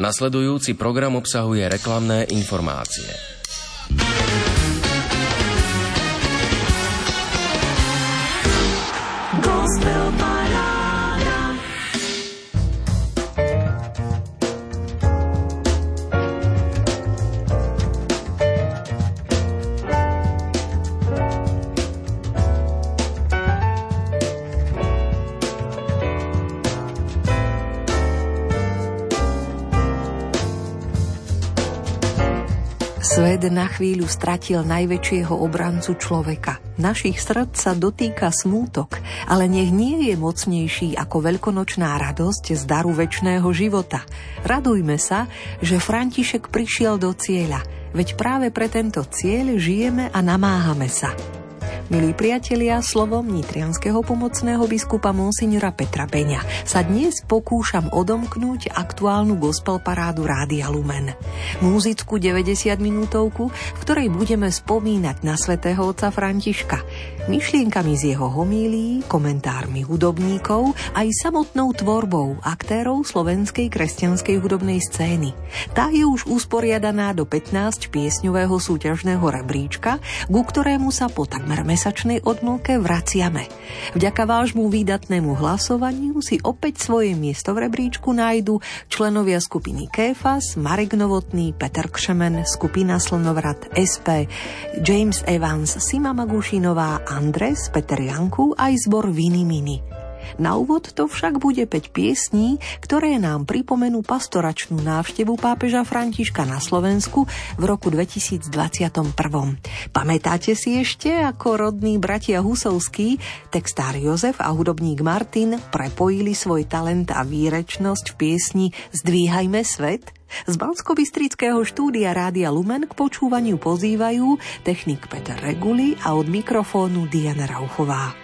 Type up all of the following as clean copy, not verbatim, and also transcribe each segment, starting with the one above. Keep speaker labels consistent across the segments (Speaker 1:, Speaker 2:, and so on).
Speaker 1: Nasledujúci program obsahuje reklamné informácie.
Speaker 2: Svet na chvíľu stratil najväčšieho obrancu človeka. Našich srdc sa dotýka smútok, ale nech nie je mocnejší ako veľkonočná radosť z daru večného života. Radujme sa, že František prišiel do cieľa, veď práve pre tento cieľ žijeme a namáhame sa. Milí priatelia, slovom nitrianskeho pomocného biskupa monsignora Petra Beňa sa dnes pokúšam odomknúť aktuálnu gospel parádu Rádia Lumen. Múzickú 90-minútovku, v ktorej budeme spomínať na svätého otca Františka, myšlienkami z jeho homílií, komentármi hudobníkov aj samotnou tvorbou aktérov slovenskej kresťanskej hudobnej scény. Tá je už usporiadaná do 15-piesňového súťažného rebríčka, ku ktorému sa po takmer mesačnej odmlke vraciame. Vďaka vášmu výdatnému hlasovaniu si opäť svoje miesto v rebríčku nájdu členovia skupiny Kéfas, Marek Novotný, Peter Kšemen, skupina Slnovrat, SP, James Evans, Sima Magušinová, Andres, Peter Janku aj zbor Vini Mini. Na úvod to však bude 5 piesní, ktoré nám pripomenú pastoračnú návštevu pápeža Františka na Slovensku v roku 2021. Pamätáte si ešte, ako rodní bratia Husovskí, textár Jozef a hudobník Martin prepojili svoj talent a výrečnosť v piesni Zdvíhajme svet? Z banskobystrického štúdia Rádia Lumen k počúvaniu pozývajú technik Peter Reguli a od mikrofónu Diana Rauchová.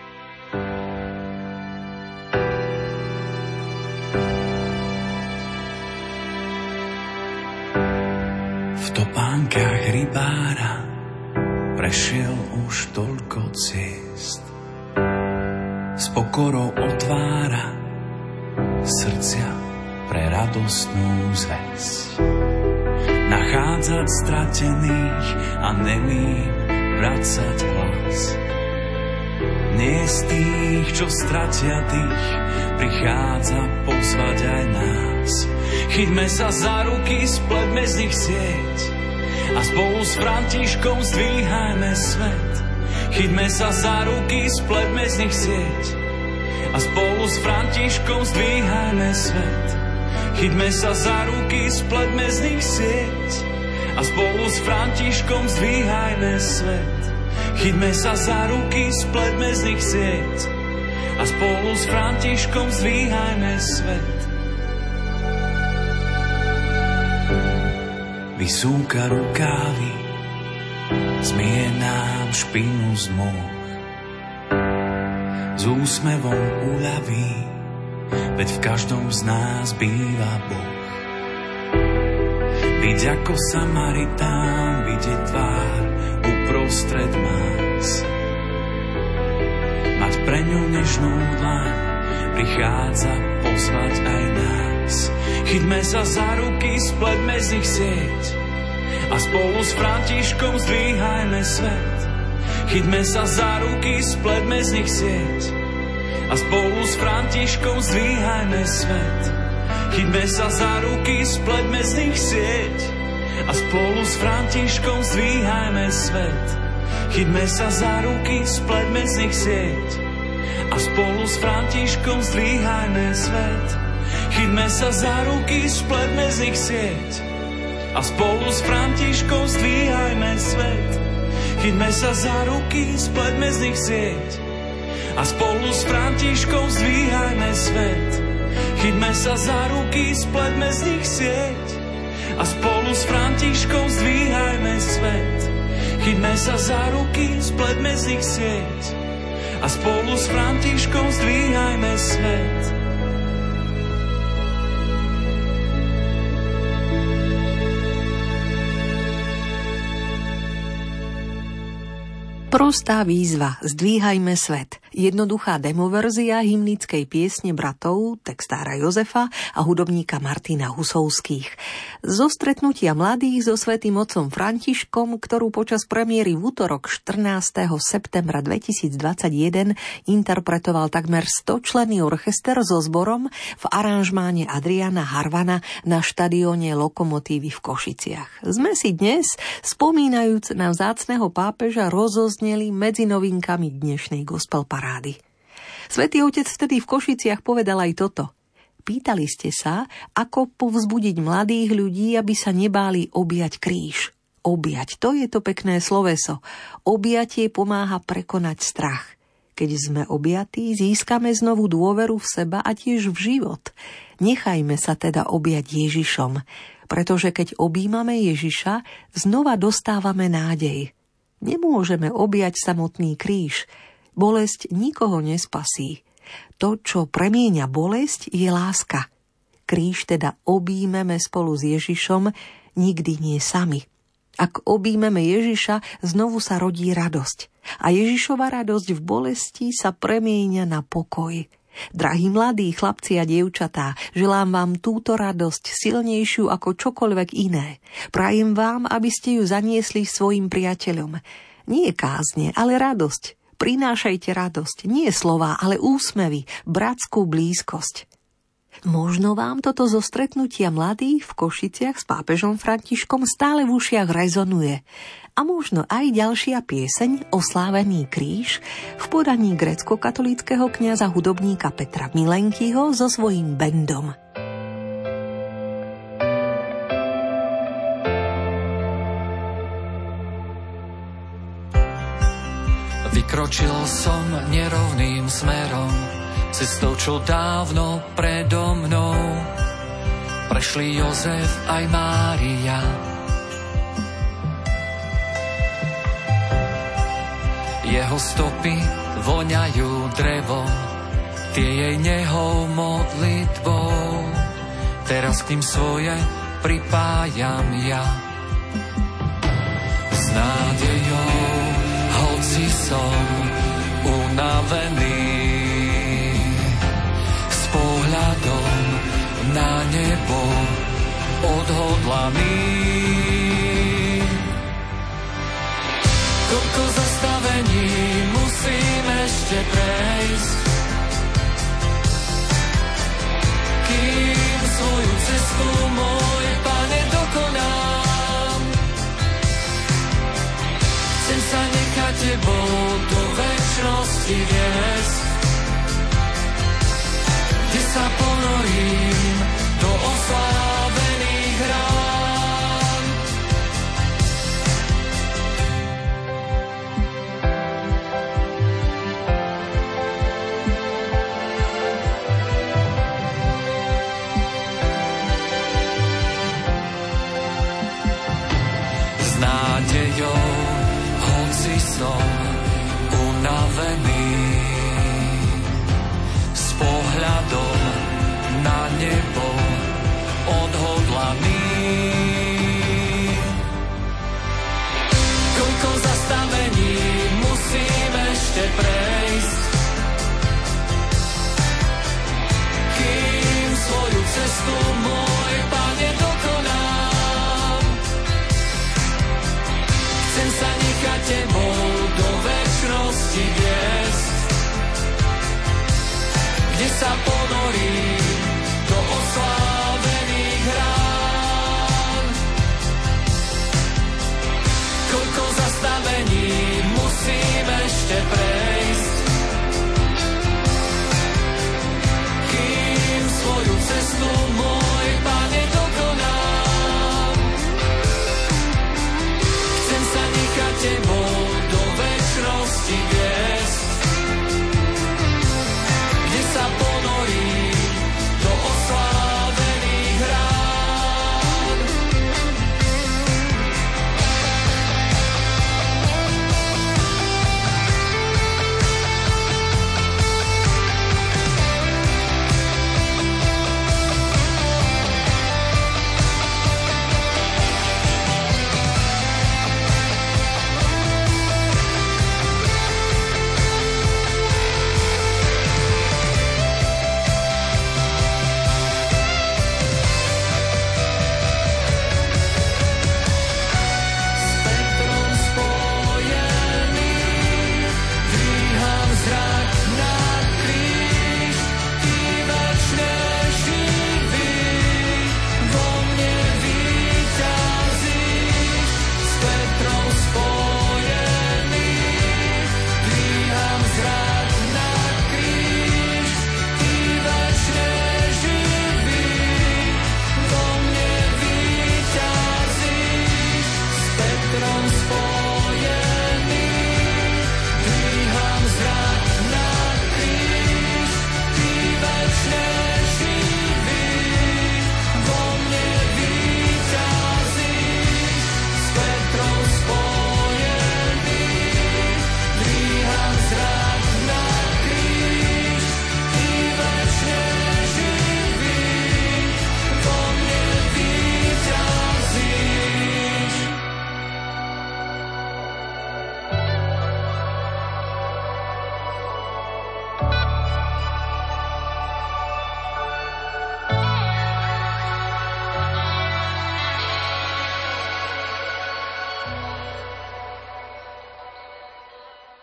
Speaker 3: V topánkach rybára prešiel už toľko ciest. S pokorou otvára srdcia pre radostnú zvesť. Nachádzať stratených a nemým vracať hlas. Nie z tých, čo stratia tých, prichádza pozvať aj nás. Chyťme sa za ruky, spletme z nich sieť a spolu s Františkom zdvíhajme svet. Chyťme sa za ruky, spletme z nich sieť a spolu s Františkom zdvíhajme svet. Chyťme sa za ruky, spletme z nich sieť a spolu s Františkom zdvíhajme svet. Chyťme sa za ruky, spletme z nich sieť a spolu s Františkom zdvíhajme svet. Vysúka rukávy, zmije nám špinu z môh. S úsmevom uľaví, veď v každom z nás býva Boh. Byť ako Samaritán, vidieť tvár uprostred más. Mať pre ňu nežnú dlaň, prichádza pozvať aj nás. Chyťme sa za ruky, spletme z nich sieť a spolu s Františkom zdvíhajme svet. Chyťme sa za ruky, spletme z nich sieť a spolu s Františkom zdvíhajme svet. Chyťme sa za ruky, spletme z nich sieť a spolu s Františkom zdvíhajme svet. Chyťme sa za ruky, spletme z nich sieť a spolu s Františkom zdvíhajme svet. Chyťme sa za ruky, spletme z nich sieť a spolu s Františkom zdvíhajme svet. Chyťme sa za ruky, spletme z nich sieť a spolu s Františkom zdvíhajme svet. Chyťme sa za ruky, spletme z nich sieť a spolu s Františkom zdvíhajme svet. Chyťme sa za ruky, spletme z nich sieť a spolu s Františkom zdvíhajme svet.
Speaker 2: Prostá výzva, zdvíhajme svet. Jednoduchá demoverzia hymnickej piesne bratov, textára Jozefa a hudobníka Martina Husovských. Zo stretnutia mladých so svätým otcom Františkom, ktorú počas premiéry v útorok 14. septembra 2021 interpretoval takmer 100-členný orchester so zborom v aranžmáne Adriana Harvana na štadióne Lokomotívy v Košiciach. Sme si dnes, spomínajúc na vzácneho pápeža, rozozneli medzi novinkami dnešnej gospel parády. Svätý Otec vtedy v Košiciach povedal aj toto. Pýtali ste sa, ako povzbudiť mladých ľudí, aby sa nebáli objať kríž. Objať, to je to pekné sloveso. Objatie pomáha prekonať strach. Keď sme objatí, získame znovu dôveru v seba a tiež v život. Nechajme sa teda objať Ježišom, pretože keď objímame Ježiša, znova dostávame nádej. Nemôžeme objať samotný kríž. Bolesť nikoho nespasí. To, čo premieňa bolesť, je láska. Kríž teda objímeme spolu s Ježišom, nikdy nie sami. Ak objímeme Ježiša, znovu sa rodí radosť. A Ježišova radosť v bolesti sa premieňa na pokoj. Drahí mladí chlapci a dievčatá, želám vám túto radosť silnejšiu ako čokoľvek iné. Prajem vám, aby ste ju zaniesli svojim priateľom. Nie kázne, ale radosť. Prinášajte radosť, nie slová, ale úsmevy, bratskú blízkosť. Možno vám toto zo stretnutia mladých v Košiciach s pápežom Františkom stále v ušiach rezonuje. A možno aj ďalšia pieseň Oslávený kríž v podaní grécko-katolíckeho kňaza hudobníka Petra Milenkyho so svojím bandom.
Speaker 3: Vykročil som nerovným smerom, cestou, čo dávno predo mnou. Prešli Jozef aj Mária. Jeho stopy voňajú drevom, tie jej nehou modlitbou. Teraz k ním svoje pripájam ja. S nádejou, hoci som unavený, s pohľadom na nebo odhodlaný. Koľko zastavení musím ešte prejsť, kým svoju cestu, môj Pane, dokonám. Chcem sa nechať Tebou do večnosti viesť, kde sa ponorím do oslávených rán. S nádejou, hoci som unavený, s pohľadom na nebo odhodlaný. Koľko zastavení musím ešte prejsť, kým svoju cestu, môj Pane, dokonám. Chcem sa nechať Tebou do večnosti viesť, kde sa ponorím do oslávených rán. Koľko zastavení musím ešte prejsť, kým svoju cestu, môj Pane, dokonám. Chcem sa nechať Tebou do večnosti viesť, kde sa ponorím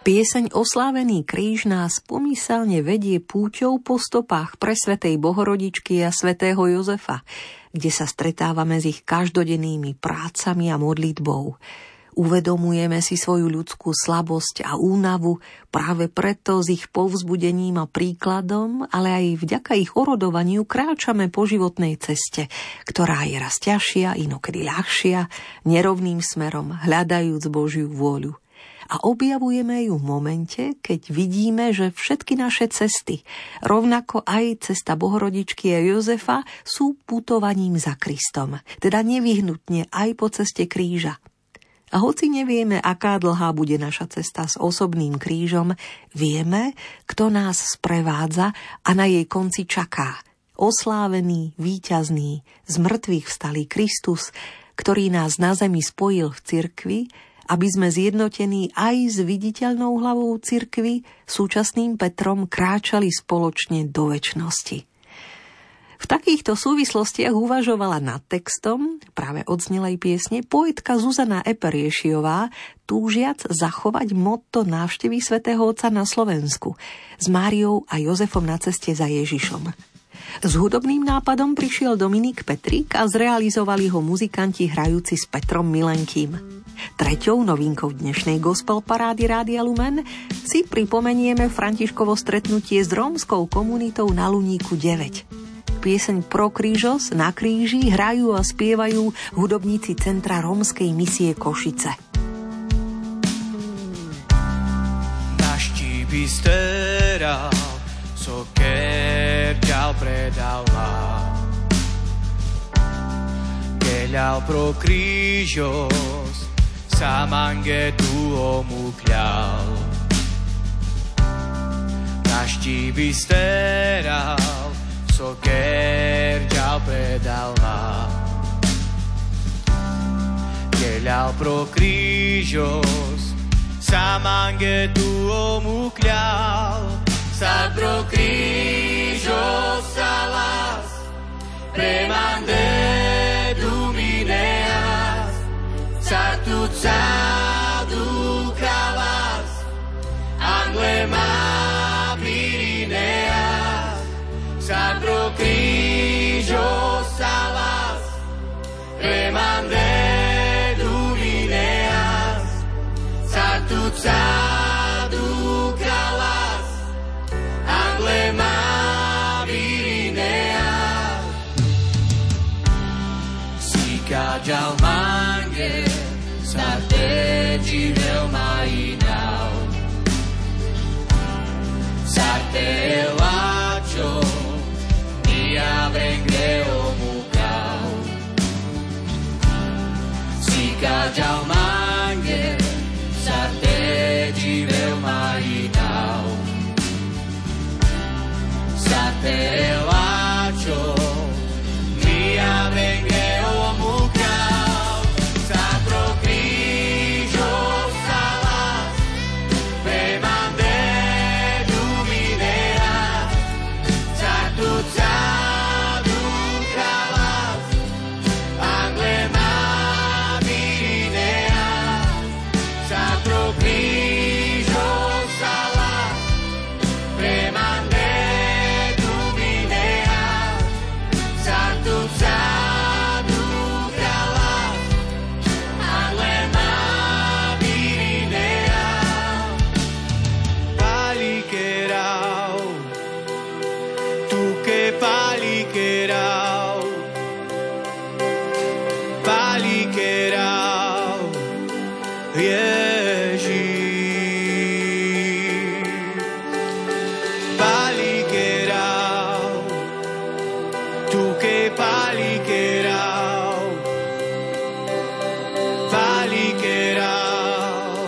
Speaker 2: Pieseň Oslávený kríž nás pomyselne vedie púťou po stopách presvätej Bohorodičky a svätého Jozefa, kde sa stretávame s ich každodennými prácami a modlitbou. Uvedomujeme si svoju ľudskú slabosť a únavu, práve preto s ich povzbudením a príkladom, ale aj vďaka ich orodovaniu kráčame po životnej ceste, ktorá je raz ťažšia, inokedy ľahšia, nerovným smerom, hľadajúc Božiu vôľu. A objavujeme ju v momente, keď vidíme, že všetky naše cesty, rovnako aj cesta Bohorodičky a Jozefa, sú putovaním za Kristom, teda nevyhnutne aj po ceste kríža. A hoci nevieme, aká dlhá bude naša cesta s osobným krížom, vieme, kto nás sprevádza a na jej konci čaká. Oslávený, víťazný, z mŕtvych vstalý Kristus, ktorý nás na zemi spojil v cirkvi, aby sme zjednotení aj s viditeľnou hlavou cirkvi, súčasným Petrom, kráčali spoločne do večnosti. V takýchto súvislostiach uvažovala nad textom práve odznelej piesne poetka Zuzana Eperiešiová, túžiac zachovať motto návštevy svätého Otca na Slovensku s Máriou a Jozefom na ceste za Ježišom. S hudobným nápadom prišiel Dominik Petrík a zrealizovali ho muzikanti hrajúci s Petrom Milenkým. Treťou novinkou dnešnej gospel parády Rádia Lumen si pripomenieme Františkovo stretnutie s rómskou komunitou na Luníku 9. Pieseň Pro krížos na kríži hrajú a spievajú hudobníci Centra rómskej misie Košice.
Speaker 3: Naštíbi steral, soker ďal predal vám. Keľal pro krížos, samange tu omukľal. Naštíbi steral, soker ďal predal vám. Keľal pro krížos, samange tu omukľal. Sa pro krížos salas, premande dumineas, sa tu caducalas, anglema pirineas, sa pro krížos salas, premande dumineas, sa tu caducalas, anglema pirineas, sika jalmange, sa te čivel majinau, sa te elačo, nia vengre omukau, sika jalmange, sa te čivel majinau, sa te elačo, nia vengre omukau, sa pro krížos salas, premande dumineas, sa tu caducalas, anglema pirineas, sa pro krížos salas, premande dumineas, sa tu caducalas, anglema pirineas, palikerau, tu que palikerau, palikerau, Ježíš, palikerau, tu que palikerau, palikerau,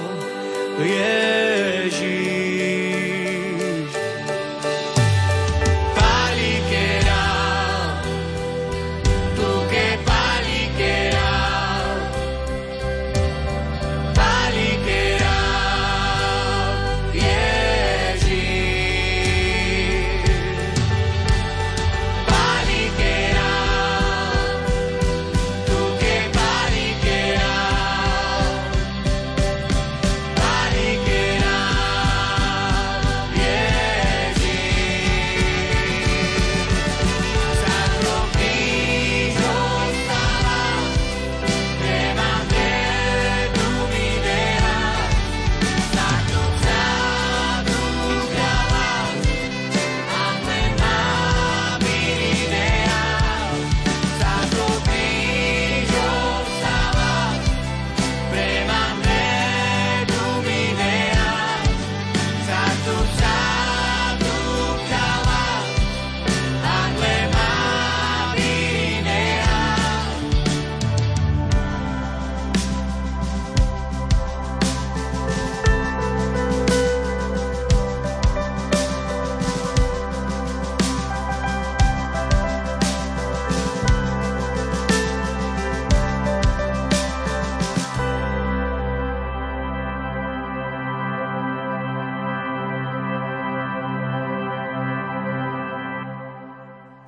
Speaker 3: Ježíš, palikerau, tu que palikerau, palikerau,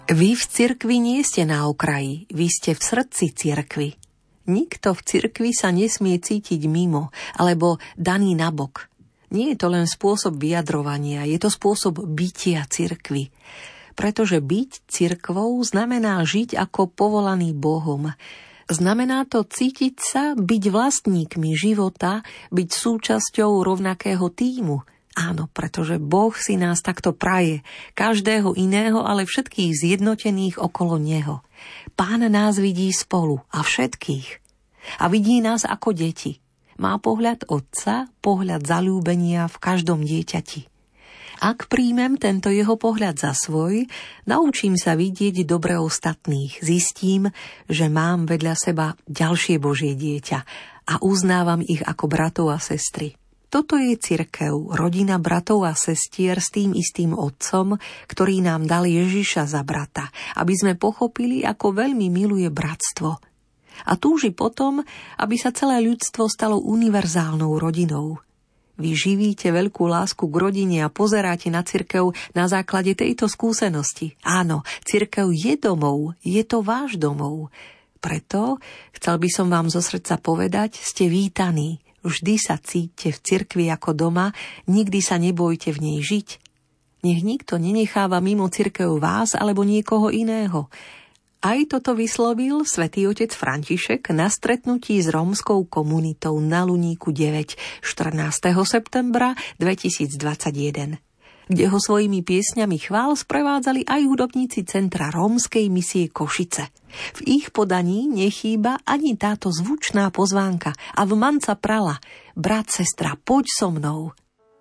Speaker 2: Vy v cirkvi nie ste na okraji, vy ste v srdci cirkvi. Nikto v cirkvi sa nesmie cítiť mimo, alebo daný nabok. Nie je to len spôsob vyjadrovania, je to spôsob bytia cirkvi. Pretože byť cirkvou znamená žiť ako povolaný Bohom. Znamená to cítiť sa, byť vlastníkmi života, byť súčasťou rovnakého tímu. Áno, pretože Boh si nás takto praje, každého iného, ale všetkých zjednotených okolo Neho. Pán nás vidí spolu a všetkých. A vidí nás ako deti. Má pohľad Otca, pohľad zaľúbenia v každom dieťati. Ak príjmem tento jeho pohľad za svoj, naučím sa vidieť dobre ostatných, zistím, že mám vedľa seba ďalšie Božie dieťa a uznávam ich ako bratov a sestry. Toto je cirkev, rodina bratov a sestier s tým istým Otcom, ktorý nám dal Ježiša za brata, aby sme pochopili, ako veľmi miluje bratstvo. A túži potom, aby sa celé ľudstvo stalo univerzálnou rodinou. Vy živíte veľkú lásku k rodine a pozeráte na cirkev na základe tejto skúsenosti. Áno, cirkev je domov, je to váš domov. Preto chcel by som vám zo srdca povedať, ste vítaní. Vždy sa cíťte v cirkvi ako doma, nikdy sa nebojte v nej žiť. Nech nikto nenecháva mimo cirkev vás alebo niekoho iného. Aj toto vyslovil svätý otec František na stretnutí s rómskou komunitou na Luníku 9 14. septembra 2021, kde ho svojimi piesňami chvál sprevádzali aj hudobníci Centra rómskej misie Košice. V ich podaní nechýba ani táto zvučná pozvánka a v manca prala: brat, sestra, poď so mnou.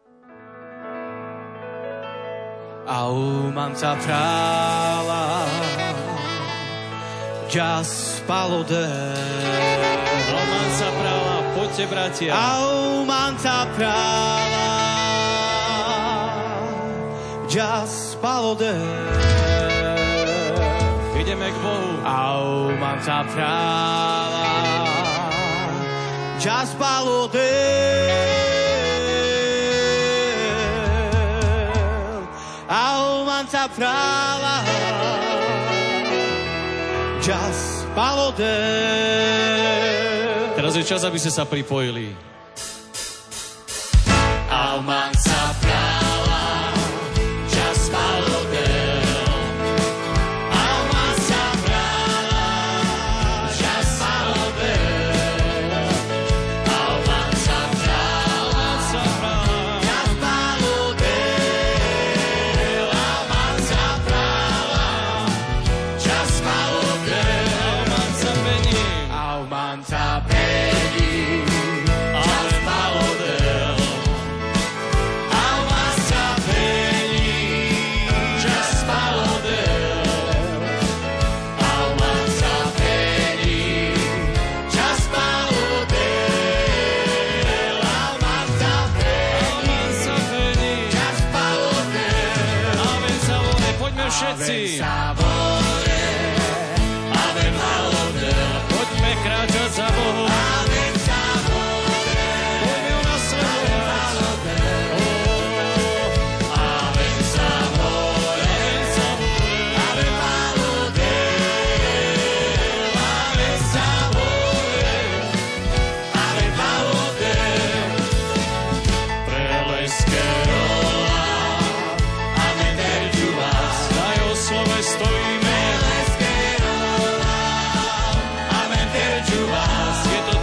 Speaker 3: A u manca prala Just palode. A manca prala, poďte bratia. A u manca prala Just palode. Ideme k Bohu. Au, manca prala Just palode. Au, manca prala Just palode. Teraz je čas, aby ste sa pripojili. Au, manca prala Just palode. Všetci. Poďme kráčať za Bohom. Poďme ho nasledovať. Stojíme. Amen, terču vás. Je to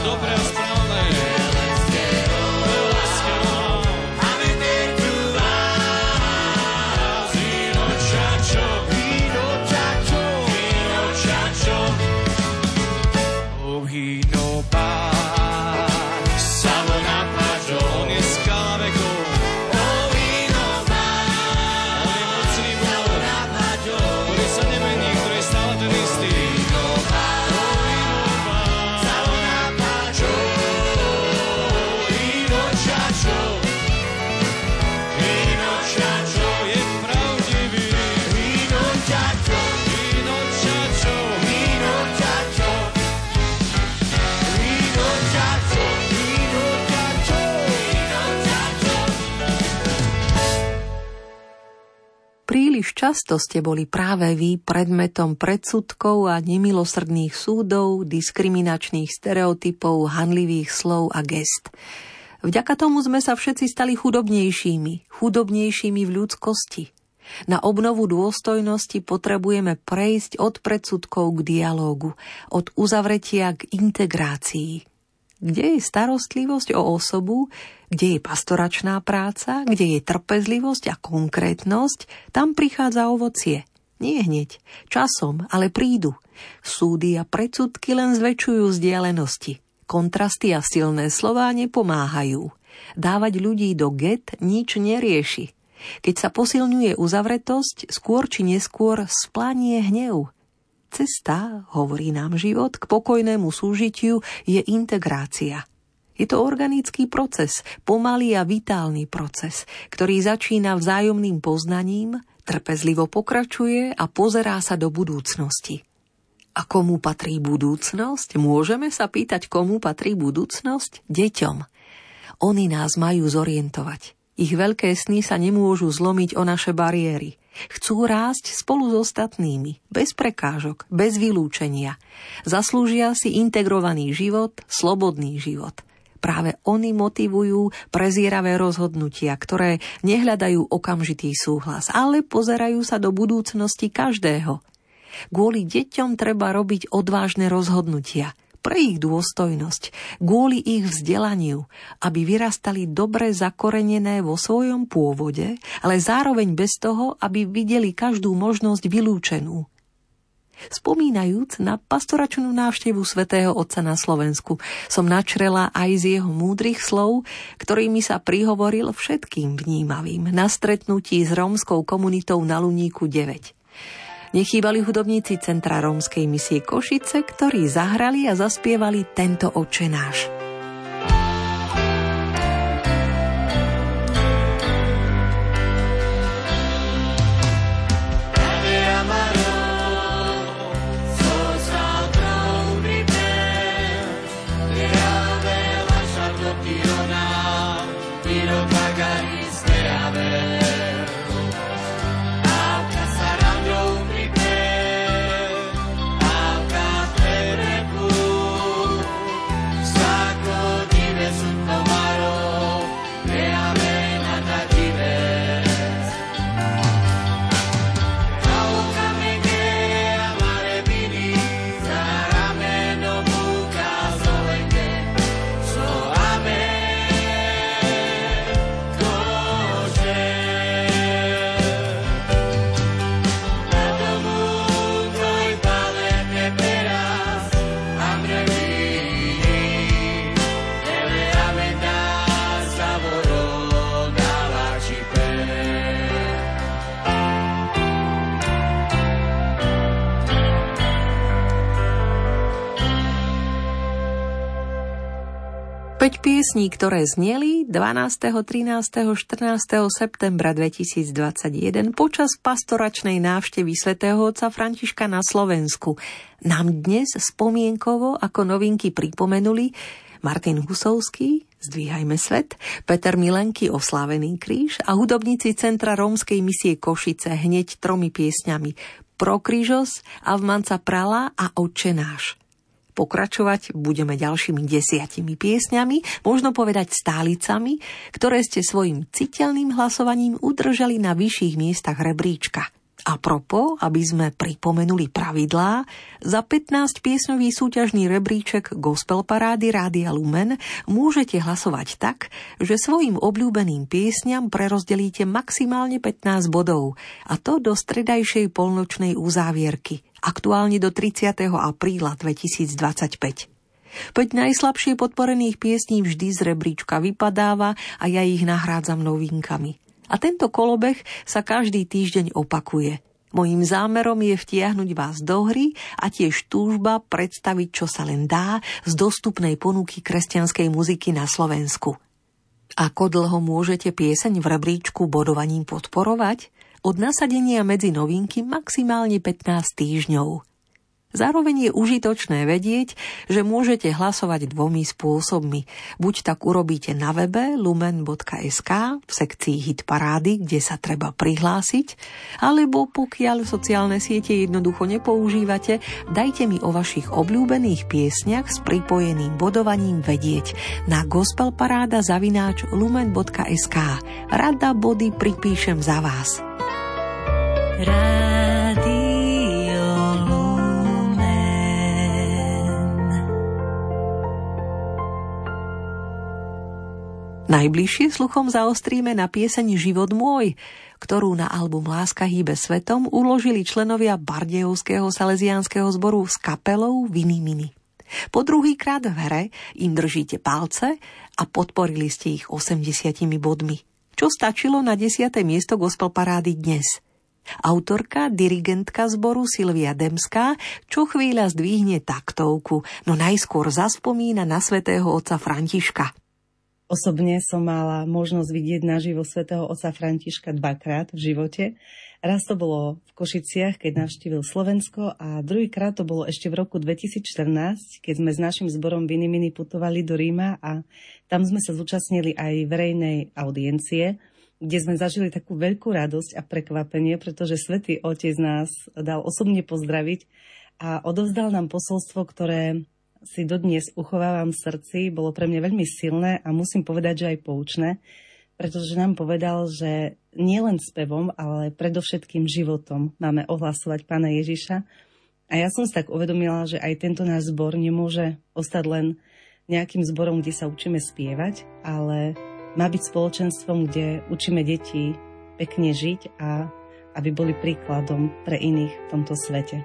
Speaker 2: Často ste boli práve vy predmetom predsudkov a nemilosrdných súdov, diskriminačných stereotypov, hanlivých slov a gest. Vďaka tomu sme sa všetci stali chudobnejšími v ľudskosti. Na obnovu dôstojnosti potrebujeme prejsť od predsudkov k dialógu, od uzavretia k integrácii. Kde je starostlivosť o osobu, kde je pastoračná práca, kde je trpezlivosť a konkrétnosť, tam prichádza ovocie. Nie hneď, časom, ale prídu. Súdy a predsudky len zväčšujú vzdialenosti. Kontrasty a silné slová nepomáhajú. Dávať ľudí do get nič nerieši. Keď sa posilňuje uzavretosť, skôr či neskôr splanie hnev. Cesta, hovorí nám život, k pokojnému súžitiu je integrácia. Je to organický proces, pomalý a vitálny proces, ktorý začína vzájomným poznaním, trpezlivo pokračuje a pozerá sa do budúcnosti. A komu patrí budúcnosť? Môžeme sa pýtať, komu patrí budúcnosť? Deťom. Oni nás majú zorientovať. Ich veľké sny sa nemôžu zlomiť o naše bariéry. Chcú rásť spolu s ostatnými, bez prekážok, bez vylúčenia. Zaslúžia si integrovaný život, slobodný život. Práve oni motivujú prezieravé rozhodnutia, ktoré nehľadajú okamžitý súhlas, ale pozerajú sa do budúcnosti každého. Kvôli deťom treba robiť odvážne rozhodnutia, pre ich dôstojnosť, kvôli ich vzdelaniu, aby vyrastali dobre zakorenené vo svojom pôvode, ale zároveň bez toho, aby videli každú možnosť vylúčenú. Spomínajúc na pastoračnú návštevu svätého Otca na Slovensku, som načrela aj z jeho múdrych slov, ktorými sa prihovoril všetkým vnímavým na stretnutí s rómskou komunitou na Luníku 9. Nechýbali hudobníci Centra rómskej misie Košice, ktorí zahrali a zaspievali tento Otčenáš. Piesní, ktoré zneli 12., 13., 14. septembra 2021 počas pastoračnej návštevy svätého otca Františka na Slovensku, nám dnes spomienkovo ako novinky pripomenuli Martin Husovský, Zdvíhajme svet, Peter Milenky, Oslávený kríž a hudobníci Centra rómskej misie Košice hneď 3 piesňami Pro krížos, Avmanca prala a Otčenáš. Pokračovať budeme ďalšími 10 piesňami, možno povedať stálicami, ktoré ste svojim citeľným hlasovaním udržali na vyšších miestach rebríčka. A propos, aby sme pripomenuli pravidlá, za 15 piesňový súťažný rebríček Gospel Parády Rádia Lumen môžete hlasovať tak, že svojim obľúbeným piesňam prerozdelíte maximálne 15 bodov, a to do stredajšej polnočnej uzávierky, aktuálne do 30. apríla 2025. 5 najslabšie podporených piesní vždy z rebríčka vypadáva a ja ich nahrádzam novinkami. A tento kolobeh sa každý týždeň opakuje. Mojím zámerom je vtiahnuť vás do hry a tiež túžba predstaviť, čo sa len dá z dostupnej ponuky kresťanskej muziky na Slovensku. Ako dlho môžete pieseň v rebríčku bodovaním podporovať? Od nasadenia medzi novinky maximálne 15 týždňov. Zároveň je užitočné vedieť, že môžete hlasovať 2 spôsobmi. Buď tak urobíte na webe lumen.sk v sekcii Hit parády, kde sa treba prihlásiť, alebo pokiaľ sociálne siete jednoducho nepoužívate, dajte mi o vašich obľúbených piesniach s pripojeným bodovaním vedieť na gospelparáda@lumen.sk. Rada body pripíšem za vás. Najbližšie sluchom zaostríme na pieseň Život môj, ktorú na album Láska hýbe svetom uložili členovia Bardejovského salesiánskeho zboru s kapelou Vini Mini. Po druhýkrát v hre im držíte palce a podporili ste ich 80 bodmi, čo stačilo na 10. miesto gospel parády dnes. Autorka, dirigentka zboru Silvia Demská čo chvíľa zdvihne taktovku, no najskôr zaspomína na svätého otca Františka.
Speaker 4: Osobne som mala možnosť vidieť naživo svätého otca Františka 2-krát v živote. Raz to bolo v Košiciach, keď navštívil Slovensko, a druhýkrát to bolo ešte v roku 2014, keď sme s našim zborom Vini Mini putovali do Ríma a tam sme sa zúčastnili aj verejnej audiencie, kde sme zažili takú veľkú radosť a prekvapenie, pretože svätý Otec nás dal osobne pozdraviť a odovzdal nám posolstvo, ktoré si dodnes uchovávam v srdci, bolo pre mňa veľmi silné a musím povedať, že aj poučné, pretože nám povedal, že nielen spevom, ale predovšetkým životom máme ohlasovať Pána Ježiša. A ja som si tak uvedomila, že aj tento náš zbor nemôže ostať len nejakým zborom, kde sa učíme spievať, ale má byť spoločenstvom, kde učíme deti pekne žiť a aby boli príkladom pre iných v tomto svete.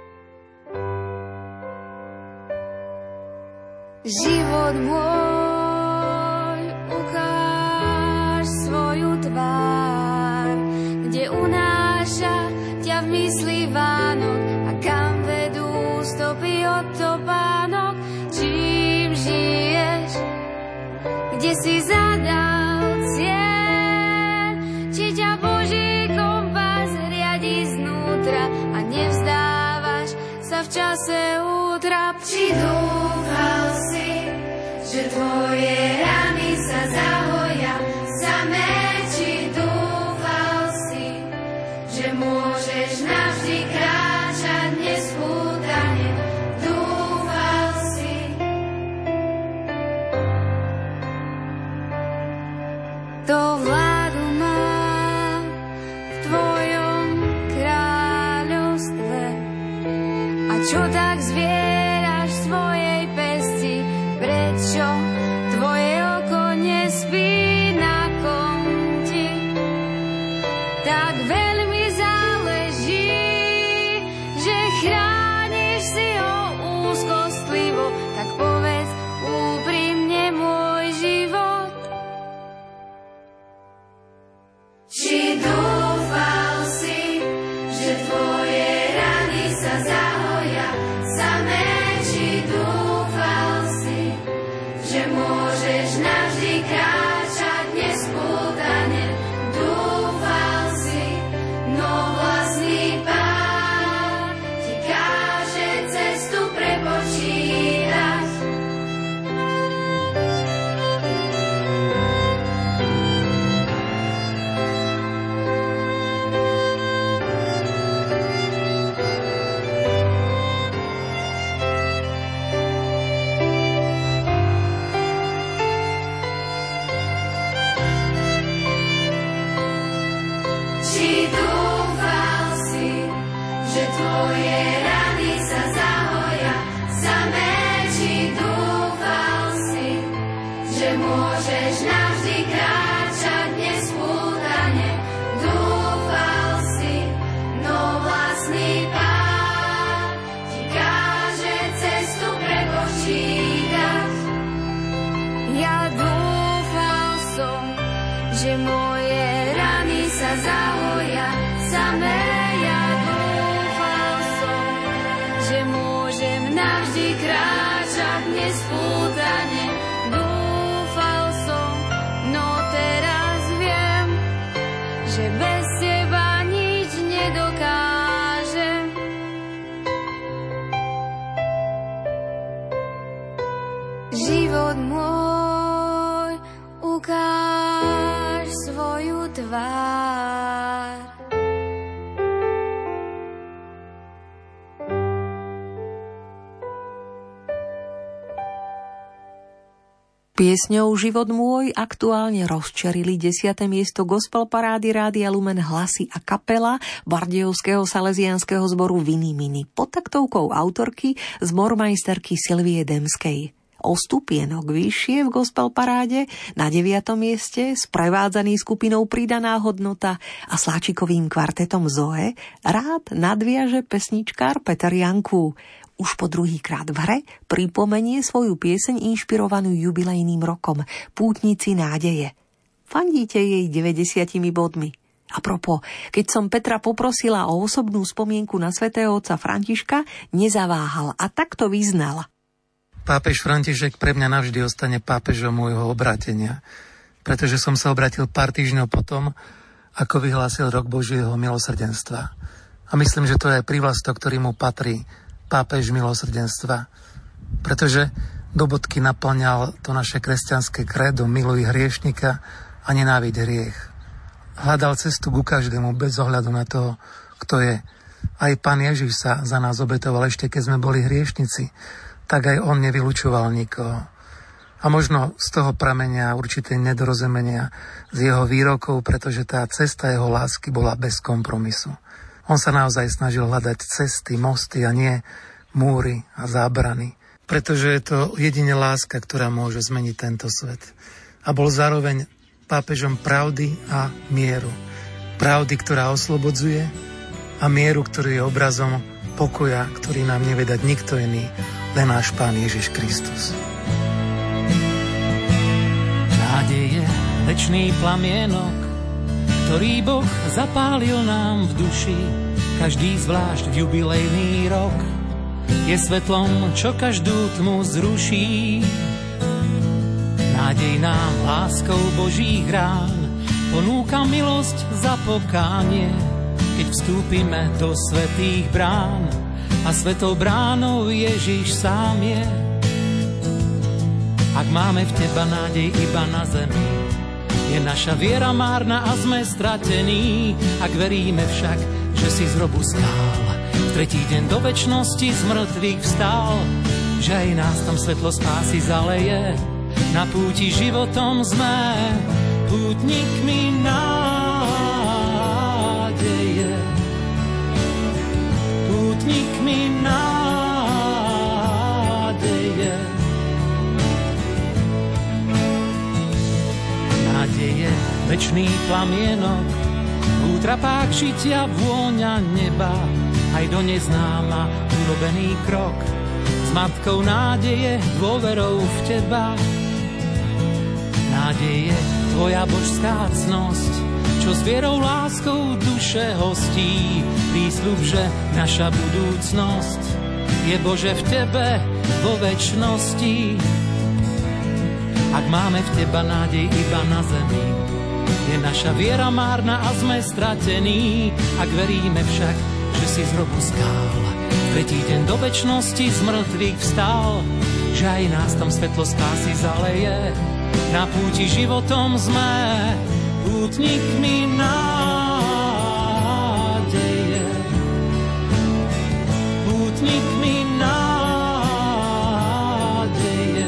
Speaker 5: Život môj, ukáž svoju tvár, kde unáša ťa v mysli Vánok a kam vedú stopy od topánok. Čím žiješ, kde si zadal cieľ, či ťa Boží kompas riadi znútra a nevzdávaš sa v čase útrap. Či dúfal si, že tvoje rany sa zahoja samé, či dúfal si, že môžeš navždy kráčať nespútane. Dúfal si. To vládu má v tvojom kráľovstve. A čo tak zvieraš svojej pesti? Prečo tvoje oko nespí na konti? Tak veľmi záleží, že chrániš si ho úzkostlivo. Tak povedz úprimne môj život. Či dúfal si, že tvoje rany sa zahoja samé, či dúfal si, že môžeš navždy kráčať nespútane. Dúfal si, no vlastný Pán ti káže cestu prepočítať. Či dúfal si, že tvoje rany sa zahoja samé, či dúfal si, že môžeš navždy kráčať nespútane. Dúfal si, no vlastný Pán ti káže cestu prepočítať. Ja dúfal som, že moje rany sa zahoja samé. Ja dúfal som, že môžem navždy kráčať nespútane. Dúfal som, no teraz viem, že bez teba nič nedokážem. život môj, ukáž svoju tvár.
Speaker 2: Piesňou Život môj aktuálne rozčerili 10. miesto gospel parády Rádia Lumen Hlasy a kapela Bardejovského salesiánskeho zboru Vini Mini pod taktovkou autorky zbormajsterky Silvie Demskej. O stupienok vyššie v gospel paráde na 9. mieste sprevádzaný skupinou Pridaná hodnota a sláčikovým kvartetom Zoe rád nadviaže pesničkár Peter Janku. Už po druhýkrát v hre pripomenie svoju pieseň inšpirovanú jubilejným rokom Pútnici nádeje. Fandíte jej 90 bodmi. A propos, keď som Petra poprosila o osobnú spomienku na svätého otca Františka, nezaváhal a takto vyznal.
Speaker 6: Pápež František pre mňa navždy ostane pápežom môjho obrátenia, pretože som sa obratil pár týždňov potom, ako vyhlásil rok Božieho milosrdenstva. A myslím, že to je prívlastok, ktorý mu patrí, pápež milosrdenstva, pretože do bodky naplňal to naše kresťanské krédo miluj hriešnika a nenáviď hriech. Hľadal cestu ku každému bez ohľadu na to, kto je. Aj Pán Ježiš sa za nás obetoval ešte, keď sme boli hriešnici, tak aj on nevylučoval nikoho. A možno z toho pramenia určité nedorozumenia z jeho výrokov, pretože tá cesta jeho lásky bola bez kompromisu. On sa naozaj snažil hľadať cesty, mosty a nie múry a zábrany. Pretože je to jedine láska, ktorá môže zmeniť tento svet. A bol zároveň pápežom pravdy a mieru. Pravdy, ktorá oslobodzuje a mieru, ktorý je obrazom pokoja, ktorý nám nevie dať nikto iný, len náš Pán Ježiš Kristus.
Speaker 3: Nádej je večný plamienok, ktorý Boh zapálil nám v duši, každý zvlášť v jubilejný rok. Je svetlom, čo každú tmu zruší. Nádej nám láskou Božích rán ponúka milosť za pokánie, keď vstúpime do svätých brán a svetou bránou Ježiš sám je. Ak máme v teba nádej iba na zemi, je naša viera márna a sme stratení. Ak veríme však, že si z hrobu skál v tretí deň do večnosti z mŕtvych vstal, že aj nás tam svetlo spásy zaleje, na púti životom sme pútnikmi nádeje. Pútnikmi nádeje. Nádeje, večný plamienok, útrapák žitia, vôňa neba, aj do neznáma urobený krok, s matkou nádeje, dôverou v teba. Nádeje, tvoja božská cnosť, čo s vierou, láskou duše hostí, prísľub, že naša budúcnosť je Bože v tebe vo večnosti. Ak máme v teba nádej iba na zemi, je naša viera márna a sme stratení. Ak veríme však, že si z hrobu skál tretí deň do večnosti z mŕtvych vstal, že aj nás tam svetlo spásy zaleje, na púti životom sme pútnikmi nádeje. Pútnikmi nádeje.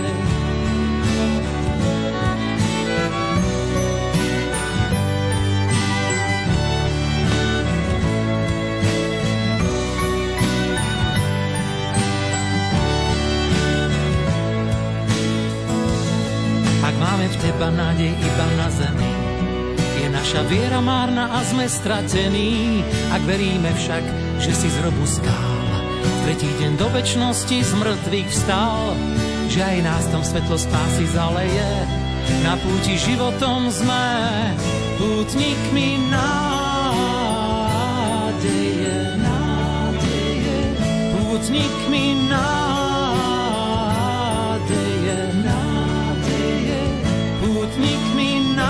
Speaker 3: Ak máme v teba nádej iba na zemi, je naša viera márna a sme stratení. Ak veríme však, že si z hrobu skál tretí deň do večnosti z mŕtvych vstal, že aj nás tam svetlo spásy zaleje, na púti životom sme pútnikmi nádeje. Nádeje. Pútnikmi nádeje. Nádeje. Pútnikmi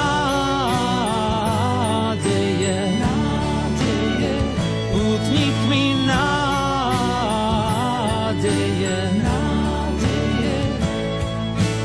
Speaker 3: nádeje. Nádeje. Pútnikmi nádeje. Nádeje.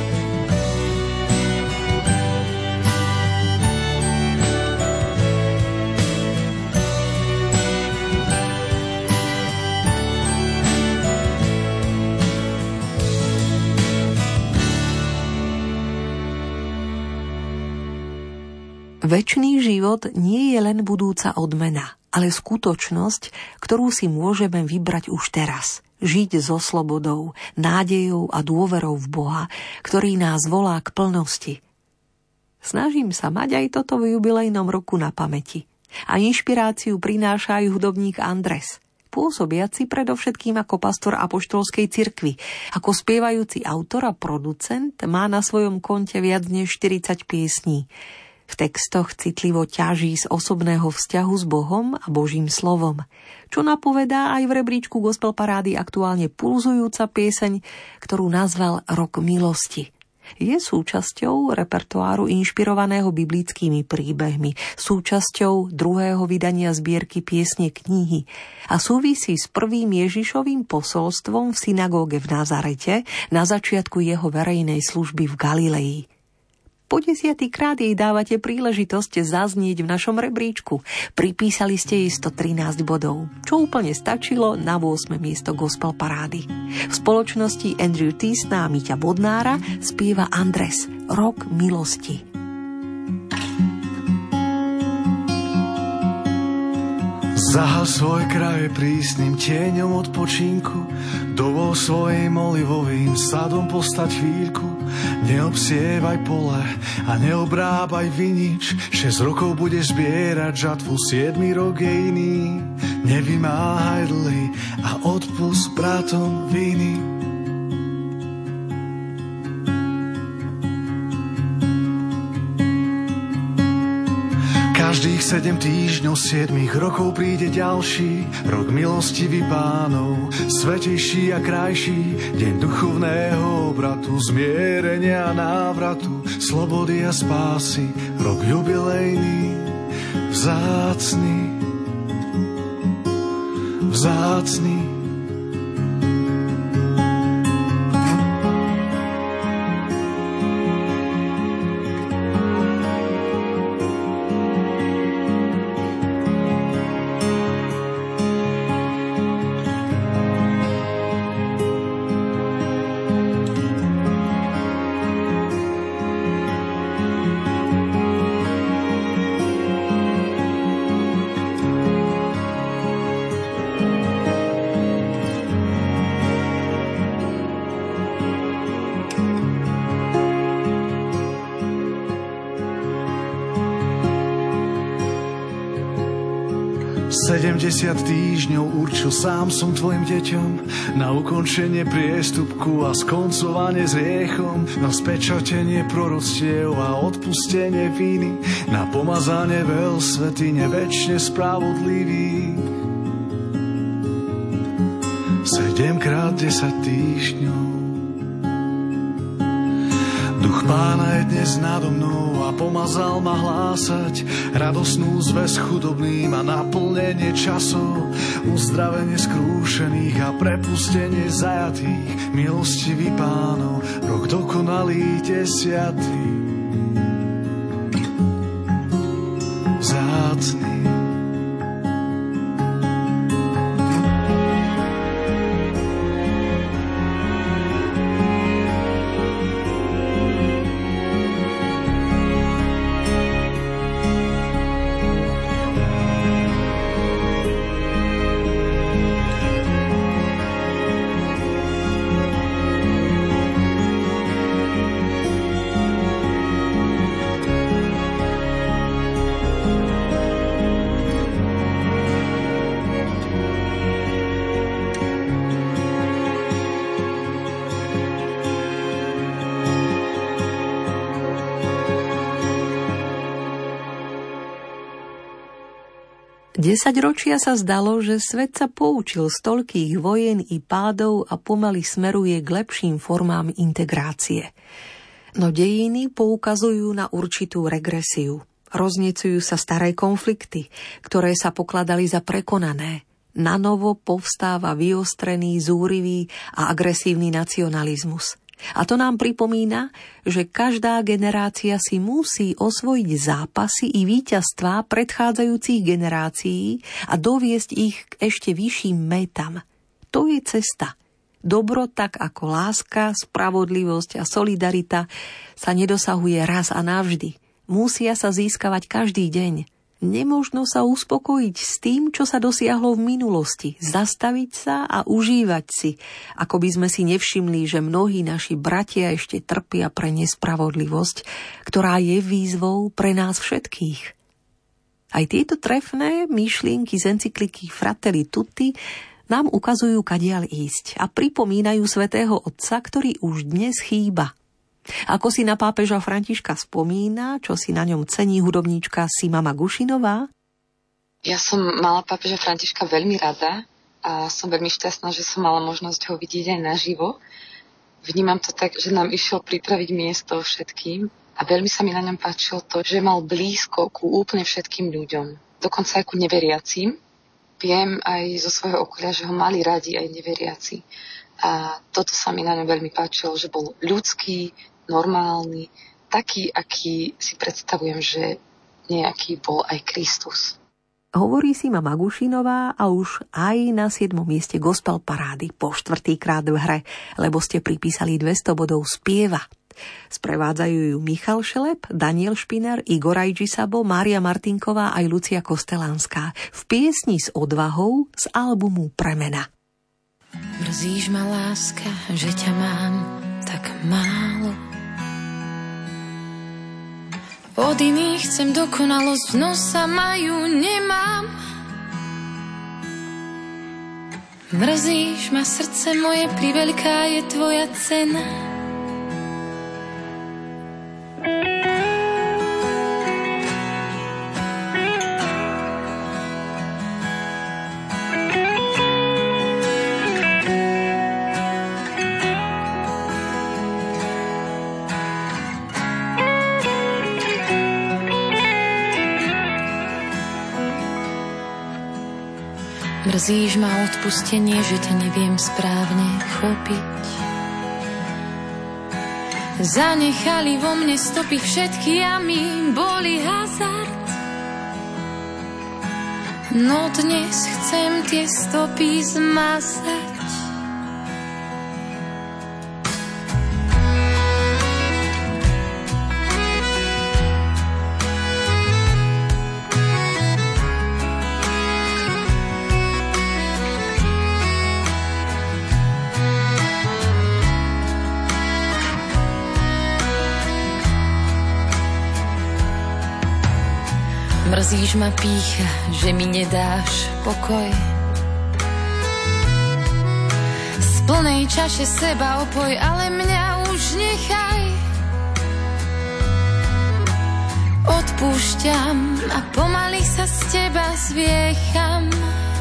Speaker 2: Večný život nie je len budúca odmena, ale skutočnosť, ktorú si môžeme vybrať už teraz. Žiť so slobodou, nádejou a dôverou v Boha, ktorý nás volá k plnosti. Snažím sa mať aj toto v jubilejnom roku na pamäti. A inšpiráciu prináša aj hudobník Andres, pôsobiaci predovšetkým ako pastor apoštolskej cirkvi. Ako spievajúci autor a producent má na svojom konte viac než 40 piesní. V textoch citlivo ťaží z osobného vzťahu s Bohom a Božím slovom, čo napovedá aj v rebríčku Gospel Parády aktuálne pulzujúca pieseň, ktorú nazval Rok milosti. Je súčasťou repertoáru inšpirovaného biblickými príbehmi, súčasťou druhého vydania zbierky Piesne knihy a súvisí s prvým Ježišovým posolstvom v synagóge v Nazarete na začiatku jeho verejnej služby v Galilei. Po 10. krát jej dávate príležitosť zaznieť v našom rebríčku. Pripísali ste jej 113 bodov, čo úplne stačilo na 8. miesto Gospel Parády. V spoločnosti Andrew Teasna a Miťa Bodnára spieva Andres, Rok milosti.
Speaker 7: Zahal svoj kraj prísnym tieňom odpočinku, dovol svojim olivovým sadom postať chvíľku. Neobsievaj pole a neobrábaj vinič, 6 rokov budeš zbierať žatvu, 7. rok je iný. Nevymáhaj dlhy a odpusť bratom viny. Každých 7 týždňov, 7 rokov príde ďalší rok milostivý Pánov, svätejší a krajší, deň duchovného obratu, zmierenia a návratu, slobody a spásy, rok jubilejný, vzácny, vzácny. Týždňov určil sám som tvojim deťom na ukončenie priestupku a skoncovanie s hriechom, na spečatenie proroctiev a odpustenie viny, na pomazanie veľsvätyne večne spravodlivých. 7x10 týždňov. Duch Pána je dnes nado mnou a pomazal ma hlásať radosnú zväz chudobným a naplnenie časov, uzdravenie skrúšených a prepustenie zajatých, milostivý Pánov, rok dokonalý 10. Vzácny.
Speaker 2: Desaťročia sa zdalo, že svet sa poučil z toľkých vojen i pádov a pomaly smeruje k lepším formám integrácie. No dejiny poukazujú na určitú regresiu. Roznecujú sa staré konflikty, ktoré sa pokladali za prekonané. Nanovo povstáva vyostrený, zúrivý a agresívny nacionalizmus. A to nám pripomína, že každá generácia si musí osvojiť zápasy i víťazstvá predchádzajúcich generácií a doviesť ich k ešte vyšším métam. To je cesta. Dobro, tak ako láska, spravodlivosť a solidarita, sa nedosahuje raz a navždy. musia sa získavať každý deň. Nemožno sa uspokojiť s tým, čo sa dosiahlo v minulosti, zastaviť sa a užívať si, ako by sme si nevšimli, že mnohí naši bratia ešte trpia pre nespravodlivosť, ktorá je výzvou pre nás všetkých. Aj tieto trefné myšlienky z encykliky Fratelli Tutti nám ukazujú, kadiaľ ísť a pripomínajú svätého Otca, ktorý už dnes chýba. Ako si na pápeža Františka spomína, čo si na ňom cení hudobníčka Sima Magušinová?
Speaker 8: Ja som mala pápeža Františka veľmi rada a som veľmi šťastná, že som mala možnosť ho vidieť aj naživo. Vnímam to tak, že nám išiel pripraviť miesto všetkým a veľmi sa mi na ňom páčilo to, že mal blízko ku úplne všetkým ľuďom, dokonca aj ku neveriacím. Viem aj zo svojho okolia, že ho mali radi aj neveriaci. A toto sa mi na ňom veľmi páčilo, že bol ľudský, normálny, taký, aký si predstavujem, že nejaký bol aj Kristus.
Speaker 2: Hovorí Sima Magušinová a už aj na 7. mieste gospel parády po 4. krát v hre, lebo ste pripísali 200 bodov spieva. Sprevádzajú ju Michal Šelep, Daniel Špiner, Igor Ajdžisabo, Mária Martinková aj Lucia Kostelanská v piesni s odvahou z albumu Premena.
Speaker 9: Mrzíš ma, láska, že ťa mám tak málo. Od iných chcem dokonalosť, no sama ju nemám. Mrzíš ma, srdce moje, priveľká je tvoja cena. Mrzíš ma, odpustenie, že ťa neviem správne chopiť. Zanechali vo mne stopy všetky a mi boli hazard. No dnes chcem tie stopy zmazať. Mrzíš ma, pýcha, že mi nedáš pokoj. Z plnej čaše seba opoj, ale mňa už nechaj. Odpúšťam a pomaly sa z teba zviecham.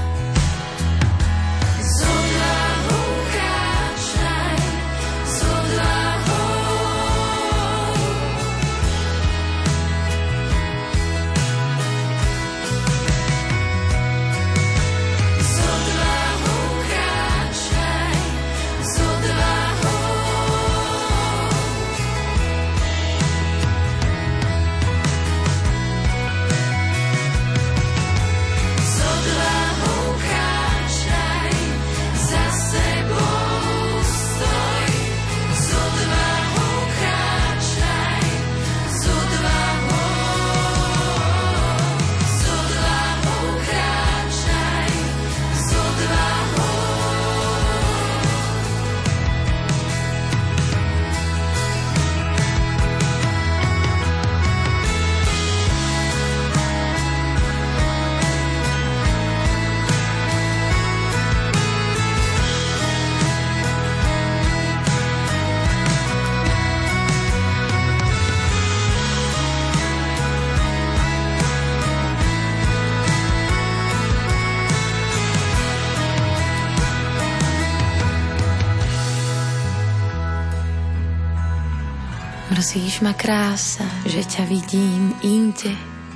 Speaker 9: Mrzíš ma, krása, že ťa vidím inde.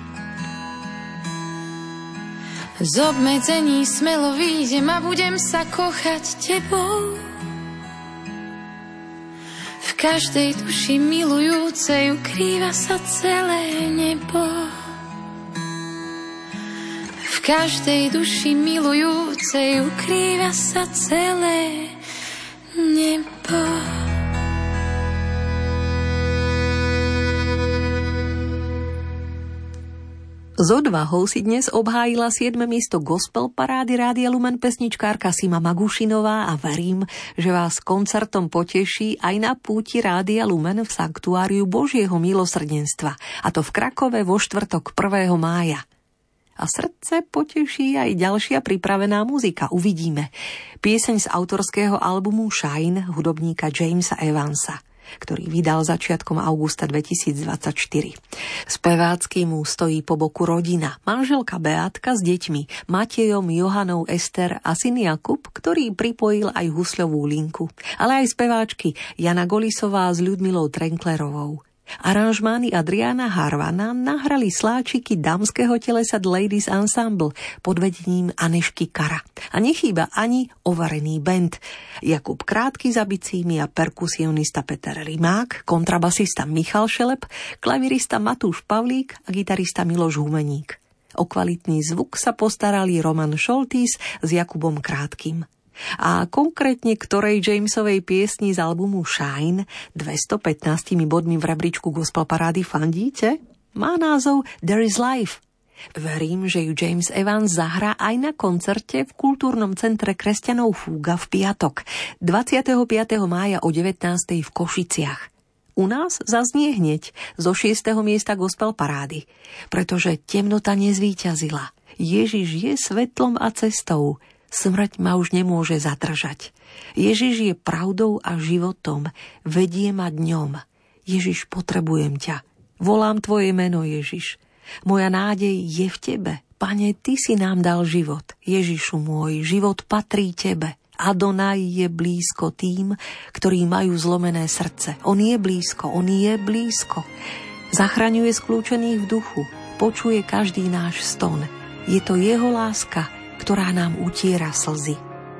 Speaker 9: Z obmedzení smelo výjdem a budem sa kochať tebou. V každej duši milujúcej ukrýva sa celé nebo. V každej duši milujúcej ukrýva sa celé nebo.
Speaker 2: S odvahou si dnes obhájila 7. miesto gospel parády Rádia Lumen pesničkárka Sima Magušinová a verím, že vás koncertom poteší aj na púti Rádia Lumen v Sanktuáriu Božieho milosrdenstva, a to v Krakove vo štvrtok 1. mája. A srdce poteší aj ďalšia pripravená muzika, uvidíme. Pieseň z autorského albumu Shine hudobníka Jamesa Evansa, ktorý vydal začiatkom augusta 2024. Spevácky mu stojí po boku rodina, manželka Beátka s deťmi, Matejom, Johanou, Ester a syn Jakub, ktorý pripojil aj husľovú linku, ale aj speváčky Jana Golisová s Ľudmilou Trenklerovou. Aranžmány Adriana Harvana nahrali sláčiky dámskeho telesa The Ladies Ensemble pod vedením Anešky Kara. A nechýba ani overený band. Jakub Krátky za bicími a perkusionista Peter Rimák, kontrabasista Michal Šelep, klavirista Matúš Pavlík a gitarista Miloš Humeník. O kvalitný zvuk sa postarali Roman Šoltís s Jakubom Krátkym. A konkrétne ktorej Jamesovej piesni z albumu Shine 215 bodmi v rebríčku gospel parády fandíte? Má názov There is Life. Verím, že ju James Evans zahrá aj na koncerte v kultúrnom centre Kresťanov Fúga v piatok 25. mája o 19. v Košiciach. U nás zaznie hneď zo 6. miesta gospel parády, pretože temnota nezvíťazila. Ježiš je svetlom a cestou. Smrť ma už nemôže zadržať. Ježiš je pravdou a životom. Vedie ma dňom. Ježiš, potrebujem ťa. Volám tvoje meno, Ježiš. Moja nádej je v tebe. Pane, ty si nám dal život. Ježišu môj, život patrí tebe. Adonaj je blízko tým, ktorí majú zlomené srdce. On je blízko, on je blízko. Zachraňuje skľúčených v duchu. Počuje každý náš ston. Je to jeho láska, ktorá nám utiera slzy.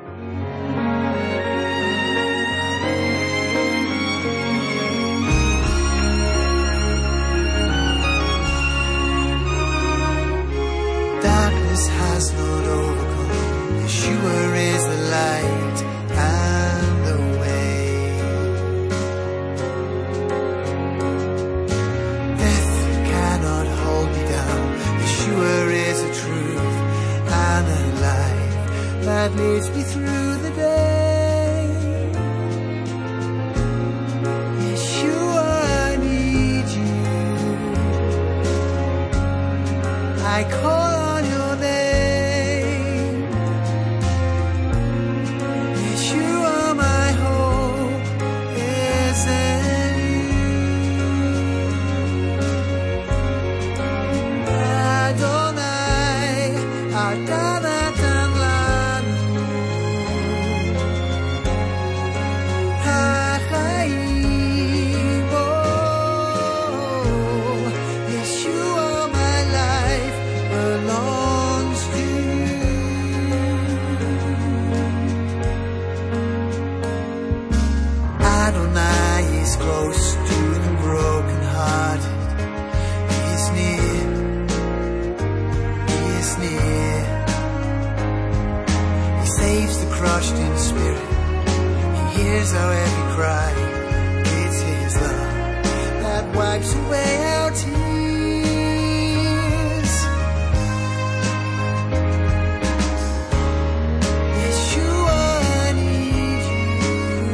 Speaker 10: Darkness has not overcome. Yeshua is the light and the way. Death cannot hold me down. Yeshua is the truth and the life that leads me through the day. Yeshua, I need you. I call on your name. Yeshua, my hope is in you. Adonai, Adonai. Crushed in spirit, he hears our every cry. It's his love that wipes away our tears. Yeshua, I need you.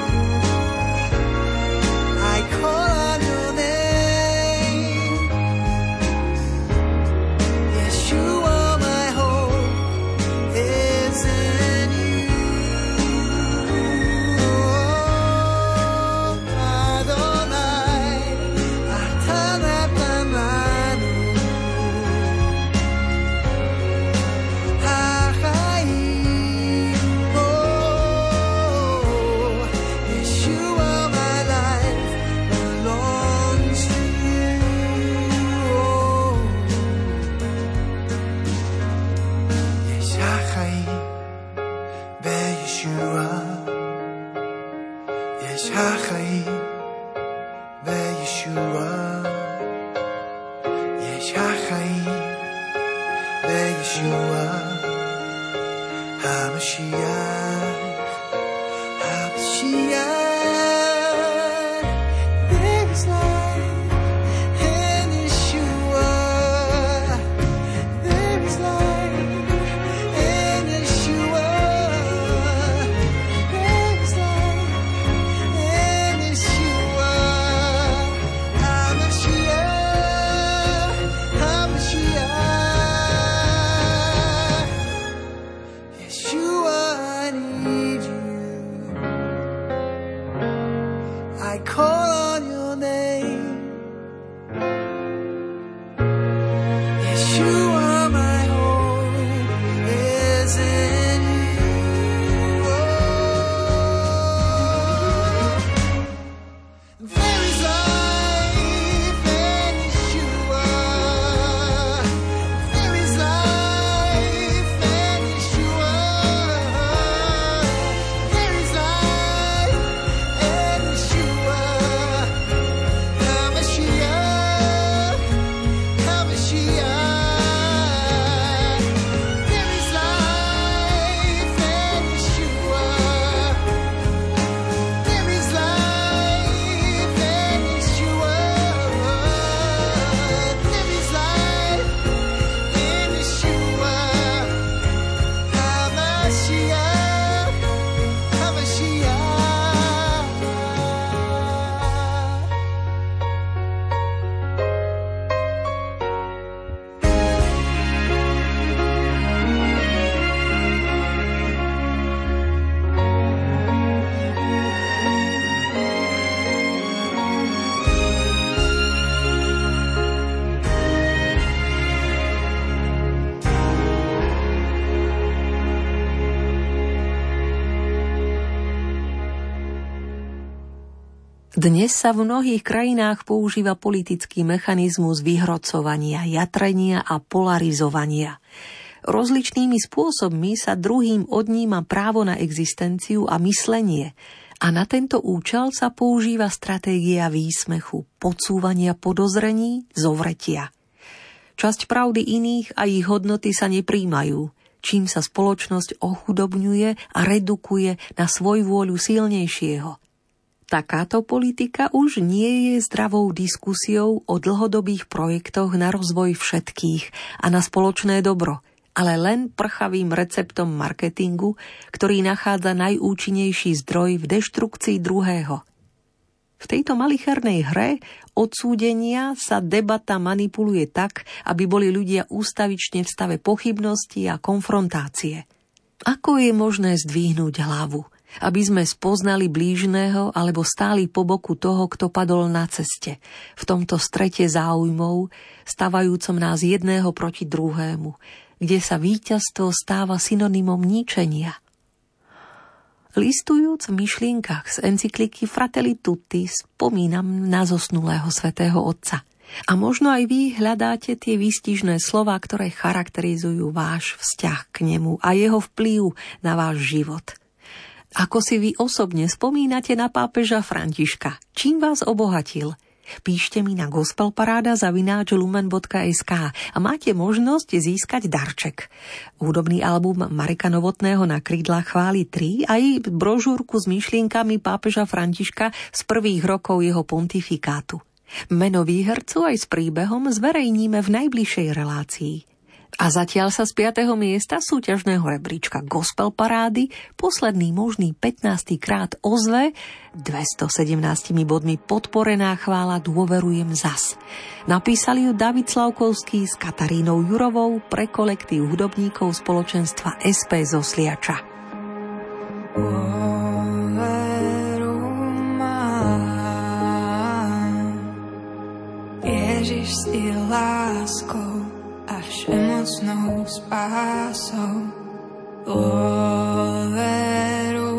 Speaker 10: I call on your name. Yeshua, my hope is in you. Adonai,
Speaker 2: Dnes sa v mnohých krajinách používa politický mechanizmus vyhrocovania, jatrenia a polarizovania. Rozličnými spôsobmi sa druhým odníma právo na existenciu a myslenie a na tento účel sa používa stratégia výsmechu, podsúvania podozrení, zovretia. Časť pravdy iných a ich hodnoty sa nepríjmajú, čím sa spoločnosť ochudobňuje a redukuje na svojvôľu silnejšieho. Takáto politika už nie je zdravou diskusiou o dlhodobých projektoch na rozvoj všetkých a na spoločné dobro, ale len prchavým receptom marketingu, ktorý nachádza najúčinnejší zdroj v deštrukcii druhého. V tejto malichernej hre odsúdenia sa debata manipuluje tak, aby boli ľudia ústavične v stave pochybnosti a konfrontácie. Ako je možné zdvihnúť hlavu, aby sme spoznali blížneho alebo stáli po boku toho, kto padol na ceste, v tomto strete záujmov, stavajúcom nás jedného proti druhému, kde sa víťazstvo stáva synonymom ničenia. Listujúc v myšlienkach z encykliky Fratelli Tutti spomínam na zosnulého svätého Otca. A možno aj vy hľadáte tie výstižné slová, ktoré charakterizujú váš vzťah k nemu a jeho vplyv na váš život. Ako si vy osobne spomínate na pápeža Františka? Čím vás obohatil? Píšte mi na gospelparada@lumen.sk a máte možnosť získať darček. Hudobný album Mareka Novotného Na krídlach chvály 3 aj brožúrku s myšlienkami pápeža Františka z prvých rokov jeho pontifikátu. Meno výhercu aj s príbehom zverejníme v najbližšej relácii. A zatiaľ sa z 5. miesta súťažného rebríčka Gospel Parády posledný možný 15. krát ozve 217 bodmi podporená chvála Dôverujem zas. Napísali ju David Slavkovský s Katarínou Jurovou pre kolektív hudobníkov spoločenstva SP zo Sliača.
Speaker 9: Ježiš si láskou a všemocnou spásou, dôveru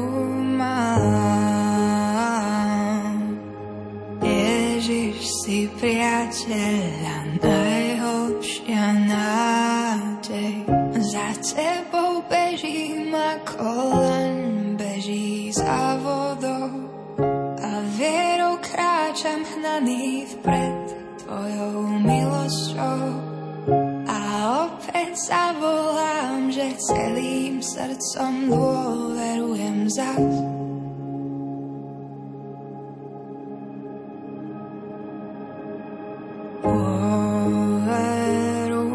Speaker 9: mám. Ježiš si priateľ a najhlbšia nádej, za tebou bežím ako len beží za vodou a vierou kráčam hnaný vpred tvojou milosťou. A opäť zavolám, že celým srdcom dôverujem zas. Dôveru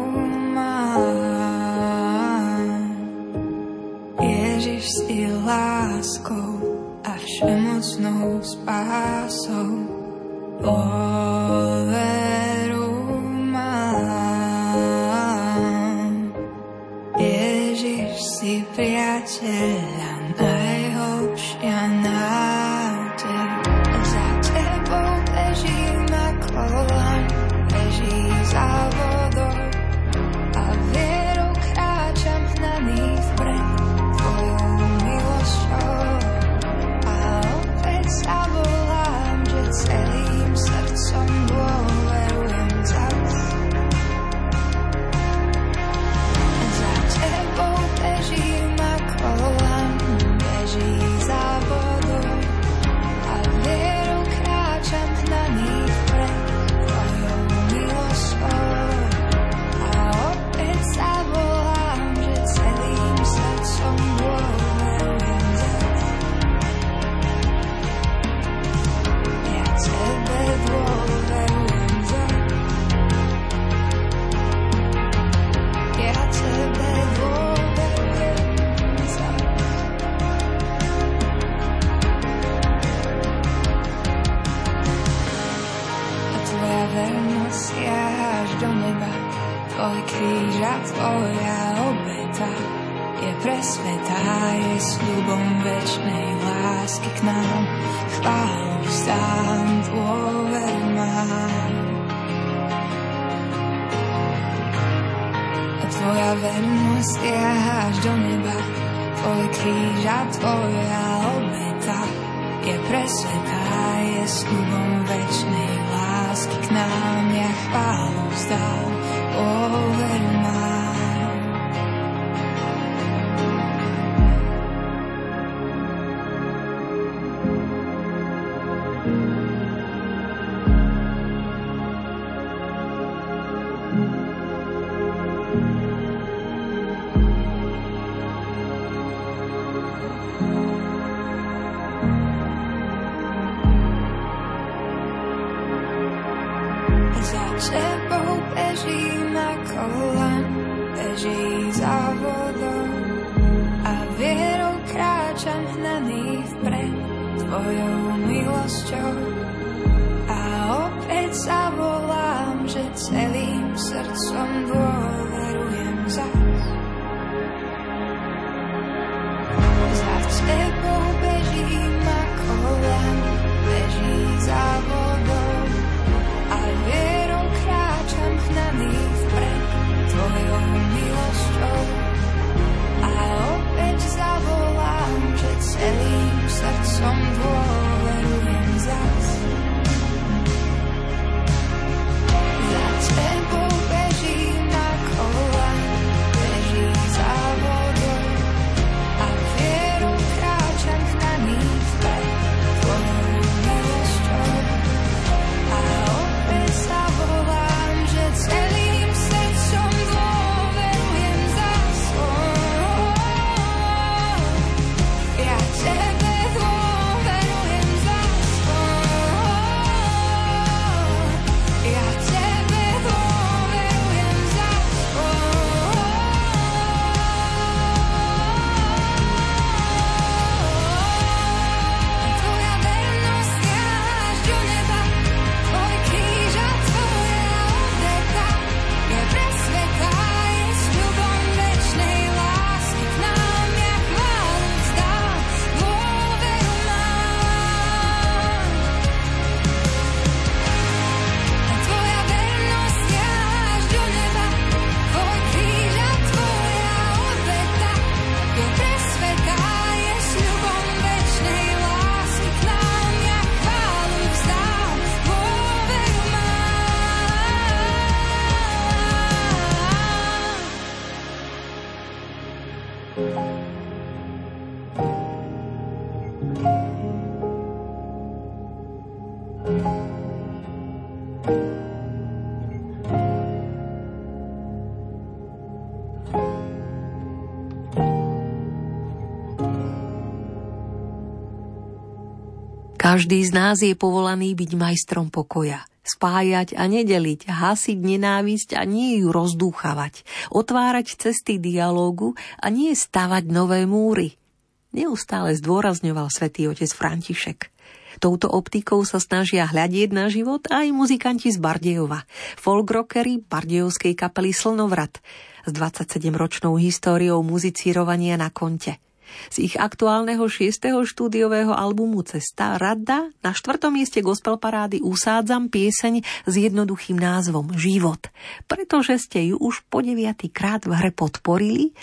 Speaker 9: mám. Ježiš si láskou a všemocnou spásou. Dôveru si priateľ a najhlbšia nádej. Za tebou bežím ako len beží za vodou a vierou kráčam hnaný vpred tvojou milosťou. A opäť zavolám, že celým srdcom dôverujem zas. Za tebou bežím ako len beží za vodou a vierou kráčam hnaný vpred tvojou milosťou. A opäť zavolám, že celým srdcom dôverujem zas. Ja tebe dôverujem zas. Ja tebe dôverujem zas. A tvoja vernosť je až do neba, tvoj kríž a tvoja obeta je presvetá, je sľubom večnej lásky k nám. Chválu vzdám, dôver mám. A tvoja vernosť je až do neba, tvoj kríž a tvoja obeta je presvetá, je je sľubom večnej lásky k nám, ja chválu vzdám, dôveru mám. Za tebou bežím ako len beží za vodou a vierou kráčam hnaný vpred tvojou milosťou a opäť zavolám, že celým srdcom dôverujem zas. Za tebou bežím ako len beží za vodou a vierou kráčam hnaný vpred tvojou milosťou a opäť zavolám, že celým srdcom dôverujem zas. Za tebou bežím ako len beží za vodou a vierou kráčam hnaný vpred tvojou milosťou a opäť zavolám, že celým srdcom dôverujem zas. Ja tebe dôverujem zas. Ja tebe dôverujem zas. Tvoja vernosť je až do neba, tvoj kríž a tvoja obeta je pre sveta, je sľubom večnej lásky k nám, ja chválu vzdám, dôveru mám. Tvoja vernosť je až do neba, tvoj kríž a tvoja obeta je pre sveta, je sľubom večnej lásky k nám, ja chválu vzdám, dôveru mám.
Speaker 2: Každý z nás je povolaný byť majstrom pokoja. Spájať a nedeliť, hasiť nenávisť a nie ju rozdúchavať, otvárať cesty dialógu a nie stavať nové múry. Neustále zdôrazňoval svätý otec František. Touto optikou sa snažia hľadieť na život aj muzikanti z Bardejova, folkrockery bardejovskej kapely Slnovrat s 27-ročnou históriou muzicírovania na konte. Z ich aktuálneho 6. štúdiového albumu Cesta rada na 4. mieste gospel parády usádzam pieseň s jednoduchým názvom Život, pretože ste ju už po 9. krát v hre podporili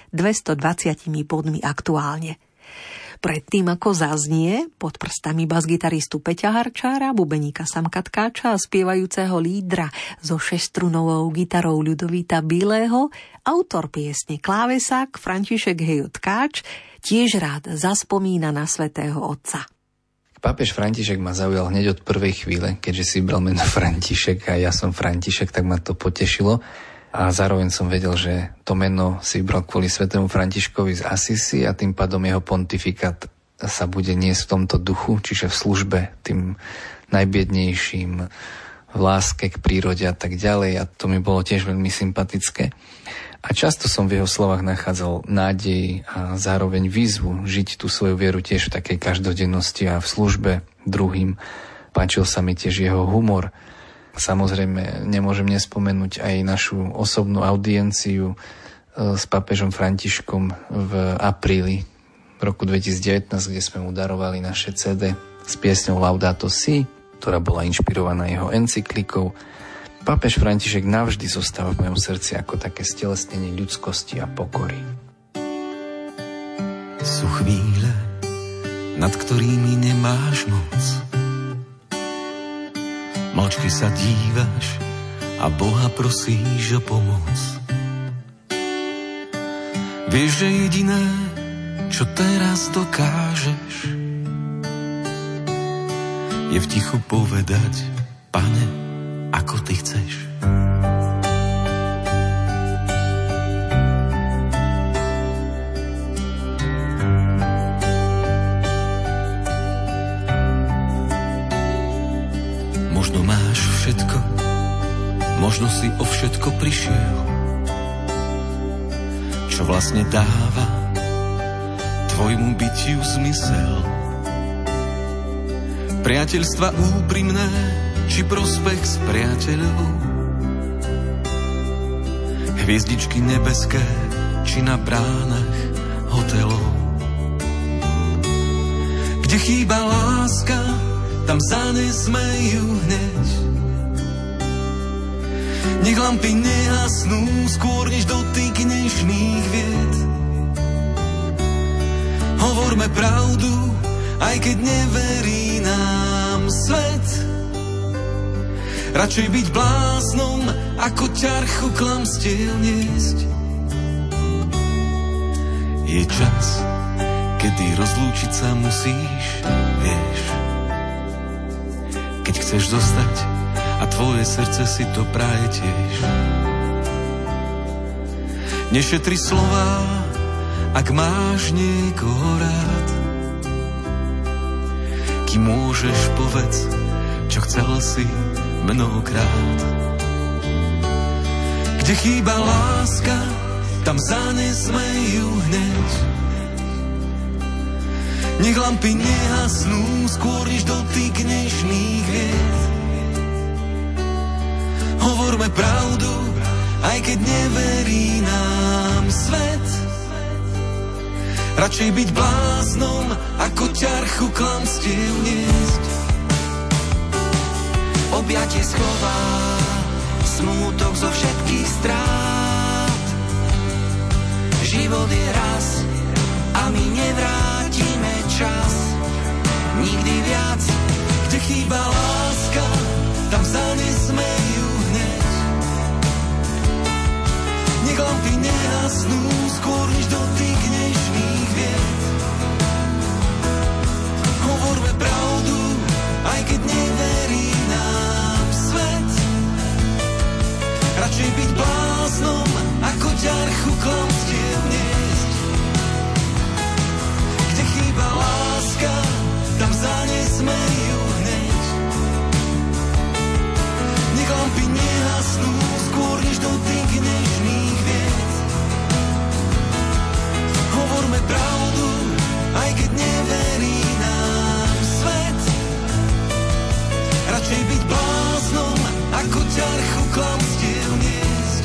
Speaker 2: 220 bodmi aktuálne. Predtým ako zaznie pod prstami basgitaristu Peťa Harčára, bubeníka Samka Tkáča a spievajúceho lídra so 6-strunovou gitarou Ľudovíta Bílého, autor piesne klávesák František Hejo Tkáč tiež rád zaspomína na svätého otca.
Speaker 11: Pápež František ma zaujal hneď od prvej chvíle, keďže si bral meno František a ja som František, tak ma to potešilo. A zároveň som vedel, že to meno si vybral kvôli svätému Františkovi z Asisi a tým pádom jeho pontifikát sa bude niesť v tomto duchu, čiže v službe tým najbiednejším, v láske k prírode a tak ďalej. A to mi bolo tiež veľmi sympatické. A často som v jeho slovách nachádzal nádej a zároveň výzvu žiť tú svoju vieru tiež v takej každodennosti a v službe druhým. Páčil sa mi tiež jeho humor. Samozrejme, nemôžem nespomenúť aj našu osobnú audienciu s pápežom Františkom v apríli roku 2019, kde sme mu darovali naše CD s piesňou Laudato Si, ktorá bola inšpirovaná jeho encyklikou. Pápež František navždy zostáva v mojom srdci ako také stelesnenie ľudskosti a pokory.
Speaker 12: Sú chvíle, nad ktorými nemáš moc. Mlčky sa dívaš a Boha prosíš o pomoc. Vieš, že jediné, čo teraz dokážeš, je v tichu povedať: Pane, ako ty chceš. Možno máš všetko, možno si o všetko prišiel, čo vlastne dáva tvojmu bytiu zmysel. Priateľstva úprimné, či prospech s priateľov, hviezdičky nebeské, či na bránach hotelov. Kde chýba láska, tam zanesme ju hneď. Nech lampy nehasnú skôr, než dotykneš mých vied. Hovorme pravdu, aj keď neverí nám svet. Radšej byť bláznom, ako ťarchu klamstiev niesť. Je čas, kedy rozlúčiť sa musíš, vieš. Keď chceš zostať a tvoje srdce si to praje tiež. Nešetri slová, ak máš niekoho rád. Kým môžeš, povedz, čo chcel si mnohokrát. Kde chýba láska, tam zanesme ju hneď. Nech lampy nehasnú skôr, než dotykneš mých vied. Hovorme pravdu, aj keď neverí nám svet. Radšej byť bláznom, ako ťarchu klamstiev niesť.
Speaker 13: Objatie schová smútok zo všetkých strát. Život je raz a my nevrátime čas. Nikdy viac.
Speaker 12: Kde chýba láska, tam zanesme ju hneď. Nech lampy nehasnú skôr, než dotykneš mých vied. Hovorme pravdu, aj keď neverí nám svet. Radšej byť bláznom, ako ťarchu klamstiev niesť. Kde chýba láska, tam zanesme ju hneď. Nech lampy nehasnú skôr, než dotykneš mých vied. Hovorme pravdu, aj keď neverí nám svet. Radšej byť bláznom, ako ťarchu klamstiev niesť.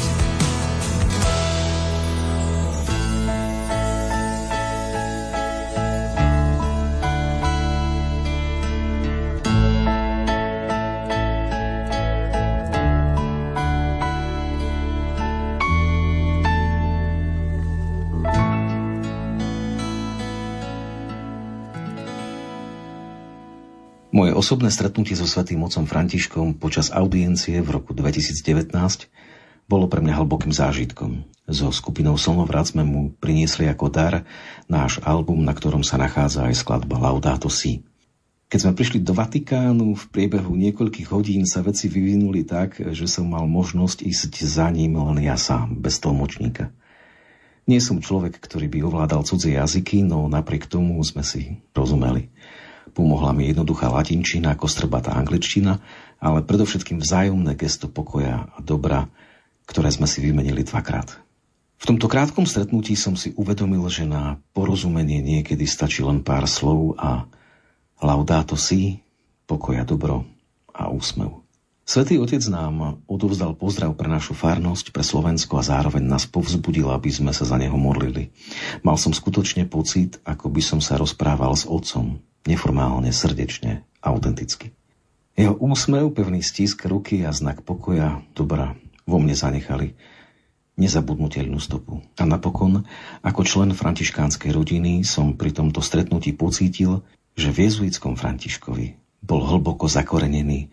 Speaker 14: Moje osobné stretnutie so svätým otcom Františkom počas audiencie v roku 2019 bolo pre mňa hlbokým zážitkom. So skupinou Slnovrat sme mu priniesli ako dar náš album, na ktorom sa nachádza aj skladba Laudato Si. Keď sme prišli do Vatikánu, v priebehu niekoľkých hodín sa veci vyvinuli tak, že som mal možnosť ísť za ním len ja sám, bez tlmočníka. Nie som človek, ktorý by ovládal cudzie jazyky, no napriek tomu sme si rozumeli. Pomohla mi jednoduchá latinčina, kostrbatá angličtina, ale predovšetkým vzájomné gesto pokoja a dobra, ktoré sme si vymenili dvakrát. V tomto krátkom stretnutí som si uvedomil, že na porozumenie niekedy stačí len pár slov a Laudato Si, pokoja, dobro a úsmev. Svätý Otec nám odovzdal pozdrav pre našu farnosť, pre Slovensko a zároveň nás povzbudil, aby sme sa za neho modlili. Mal som skutočne pocit, ako by som sa rozprával s Otcom. Neformálne, srdečne, autenticky. Jeho úsmev, pevný stisk ruky a znak pokoja, dobra, vo mne zanechali nezabudnuteľnú stopu. A napokon, ako člen františkánskej rodiny, som pri tomto stretnutí pocítil, že v jezuitskom Františkovi bol hlboko zakorenený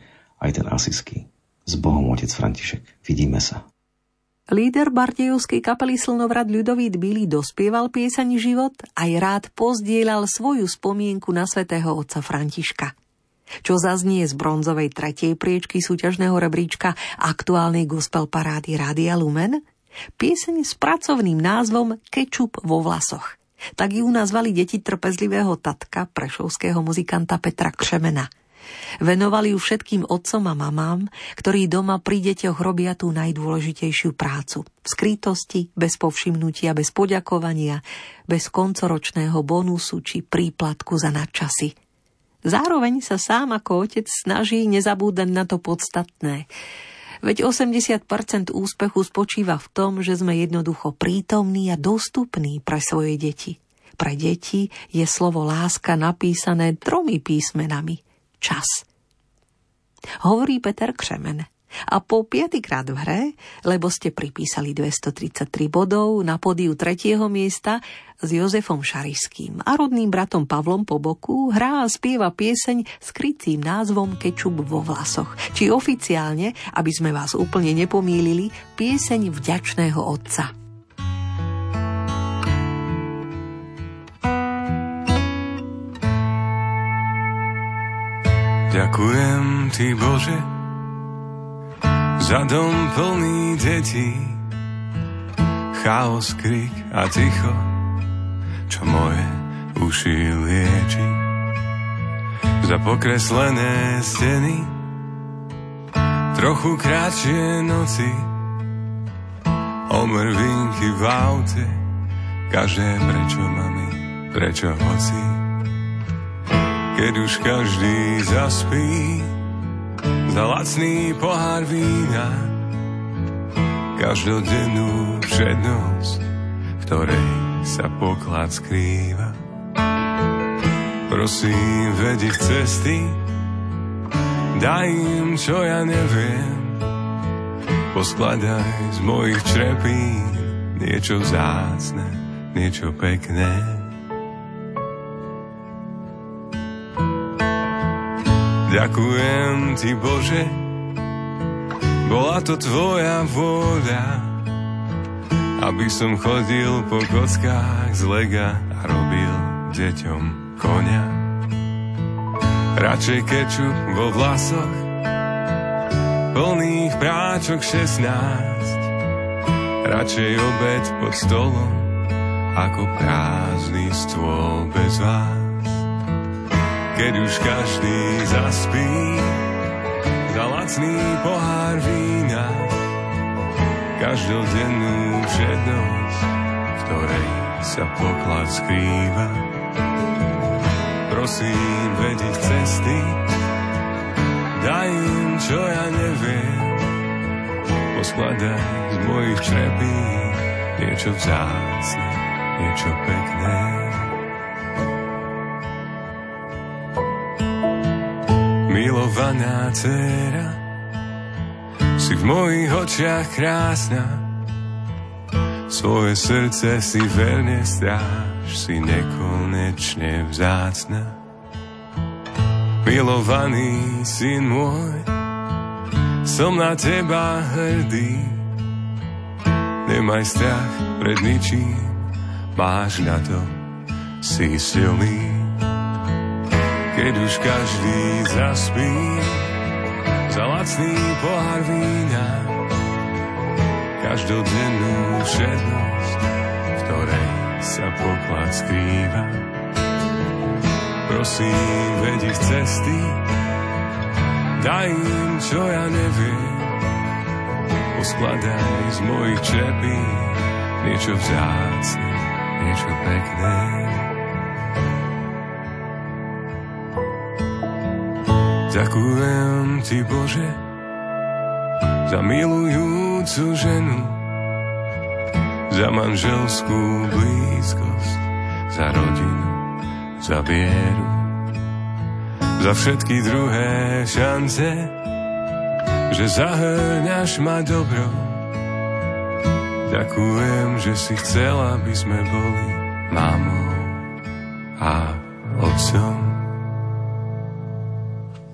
Speaker 14: aj ten asijský. S Bohom, otec František. Vidíme sa.
Speaker 2: Líder bardejovskej kapely Slnovrat Ľudovít Bilý dospieval pieseň Život aj rád pozdieľal svoju spomienku na svätého otca Františka. Čo zaznie z bronzovej 3. priečky súťažného rebríčka aktuálnej gospel parády Rádia Lumen? Pieseň s pracovným názvom Kečup vo vlasoch. Tak ju nazvali deti trpezlivého tatka prešovského muzikanta Petra Křemena. Venovali ju všetkým otcom a mamám, ktorí doma pri deťoch robia tú najdôležitejšiu prácu. V skrytosti, bez povšimnutia, bez poďakovania, bez koncoročného bonusu či príplatku za nadčasy. Zároveň sa sám ako otec snaží nezabúdať na to podstatné. Veď 80% úspechu spočíva v tom, že sme jednoducho prítomní a dostupní pre svoje deti. Pre deti je slovo láska napísané 3 písmenami. Čas. Hovorí Peter Křemen. A po 5. krát v hre, lebo ste pripísali 233 bodov na pódiu 3. miesta s Jozefom Šarišským a rodným bratom Pavlom po boku, hrá a spieva pieseň s krytým názvom Kečup vo vlasoch. Či oficiálne, aby sme vás úplne nepomýlili, pieseň vďačného otca.
Speaker 15: Ďakujem ti, Bože, za dom plný detí, chaos, krik a ticho, čo moje uši lieči. Za pokreslené steny, trochu kratšie noci, omrvinky v aute, každé prečo, mami, prečo, hoci. Keď už každý zaspí, za lacný pohár vína, každodennú všednosť, v ktorej sa poklad skrýva. Prosím, vedí ich cesty, daj im, čo ja neviem, poskladaj z mojich črepín niečo vzácne, niečo pekné. Ďakujem ti, Bože, bola to tvoja vôľa, aby som chodil po kockách z lega a robil deťom koňa. Radšej kečup vo vlasoch, plných práčok 16, radšej obed pod stolom, ako prázdny stôl bez vás. Keď už každý zaspí, za lacný pohár vína, každodennú všednosť, v ktorej sa poklad skrýva. Prosím, veď ich cesty, daj im, čo ja neviem, poskladaj z mojich črepín niečo vzácne, niečo pekné. Milovaná dcéra, si v mojich očiach krásna, svoje srdce si verne stráž, si nekonečne vzácna. Milovaný syn môj, som na teba hrdý, nemaj strach pred ničím, máš na to, si silný. Keď už každý zaspí, za lacný pohár vína, každodennú všednosť, v ktorej sa poklad skrýva. Prosím, veď ich cesty, daj im, čo ja neviem, poskladaj z mojich črepín niečo vzácne, niečo pekné. Ďakujem ti, Bože, za milujúcu ženu, za manželskú blízkosť, za rodinu, za vieru, za všetky druhé šance, že zahrňaš ma dobro. Ďakujem, že si chcela, aby sme boli mamou a otcom.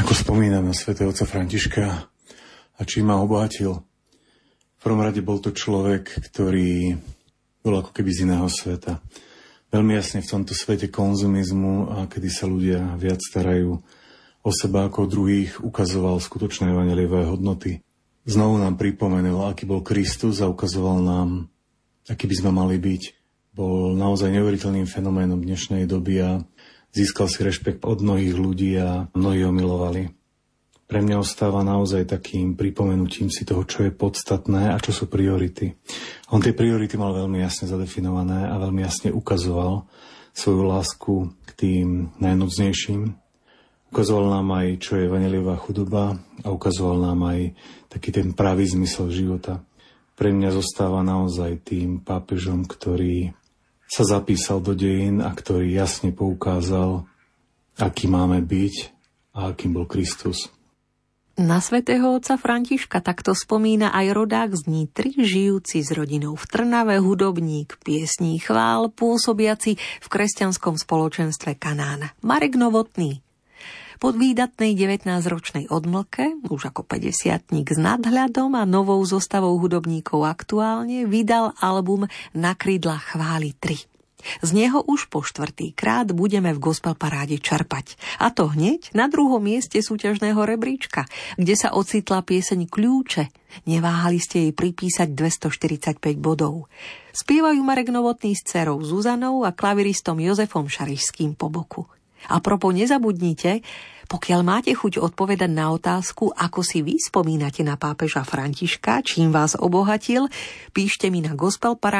Speaker 16: Ako spomínam na svätého otca Františka a čím ma obohatil. V prvom rade bol to človek, ktorý bol ako keby z iného sveta. Veľmi jasne v tomto svete konzumizmu, a kedy sa ľudia viac starajú o seba ako o druhých, ukazoval skutočné evanjeliové hodnoty. Znovu nám pripomenul, aký bol Kristus a ukazoval nám, aký by sme mali byť. Bol naozaj neuveriteľným fenoménom dnešnej doby a získal si rešpekt od mnohých ľudí a mnohí ho milovali. Pre mňa ostáva naozaj takým pripomenutím si toho, čo je podstatné a čo sú priority. On tie priority mal veľmi jasne zadefinované a veľmi jasne ukazoval svoju lásku k tým najnúdznejším. Ukazoval nám aj, čo je evanjeliová chudoba a ukazoval nám aj taký ten pravý zmysel života. Pre mňa zostáva naozaj tým pápežom, ktorý sa zapísal do dejín a ktorý jasne poukázal, aký máme byť a akým bol Kristus.
Speaker 2: Na svätého otca Františka takto spomína aj rodák z Nitry, žijúci s rodinou v Trnave, hudobník, piesní chvál, pôsobiaci v kresťanskom spoločenstve Kanán, Marek Novotný. Po výdatnej 19-ročnej odmlke, už ako 50-tník s nadhľadom a novou zostavou hudobníkov aktuálne, vydal album Na krídlach chvály 3. Z neho už po 4. krát budeme v gospel paráde čerpať. A to hneď na 2. mieste súťažného rebríčka, kde sa ocitla pieseň Kľúče. Neváhali ste jej pripísať 245 bodov. Spievajú Marek Novotný s dcerou Zuzanou a klaviristom Jozefom Šarišským po boku. A propos, nezabudnite, pokiaľ máte chuť odpovedať na otázku, ako si vy spomínate na pápeža Františka, čím vás obohatil, píšte mi na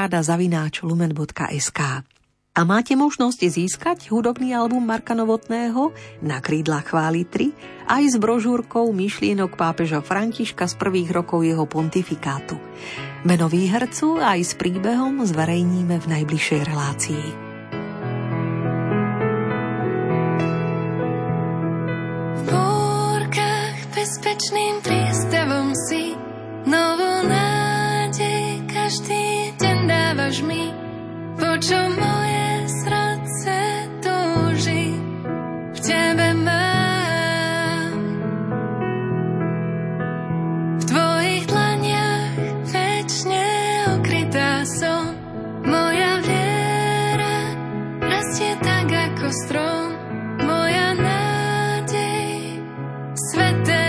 Speaker 2: gospelparáda@lumen.sk. A máte možnosť získať hudobný album Marka Novotného Na krídlach chvály 3 aj s brožúrkou myšlienok pápeža Františka z prvých rokov jeho pontifikátu. Meno výhercu aj s príbehom zverejníme v najbližšej relácii.
Speaker 5: Bezpečným prístavom si, novú nádej každý deň dávaš mi, po čo moje srdce túži, v tebe mám. V tvojich dlaniach večne ukrytá som, moja viera rastie tak ako strom, moja nádej sveté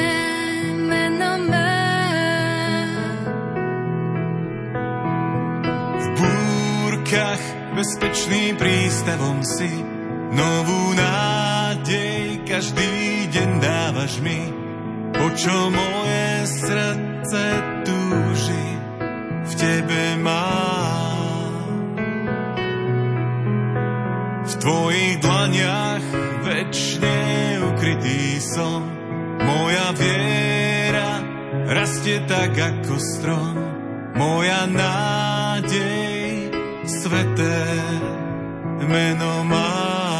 Speaker 15: bezpečným prístavom si, novú nádej každý deň dávaš mi, po čo moje srdce túži, v tebe mám. V tvojich dlaniach večne ukrytý som, moja viera rastie tak ako strom, moja nádej sveté meno má.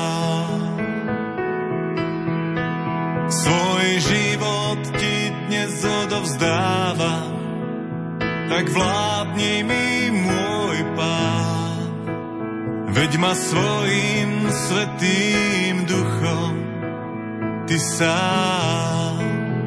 Speaker 15: Svoj život ti dnes odovzdávam, tak vládni mi môj Pán. Veď ma svojím svätým duchom ty sám.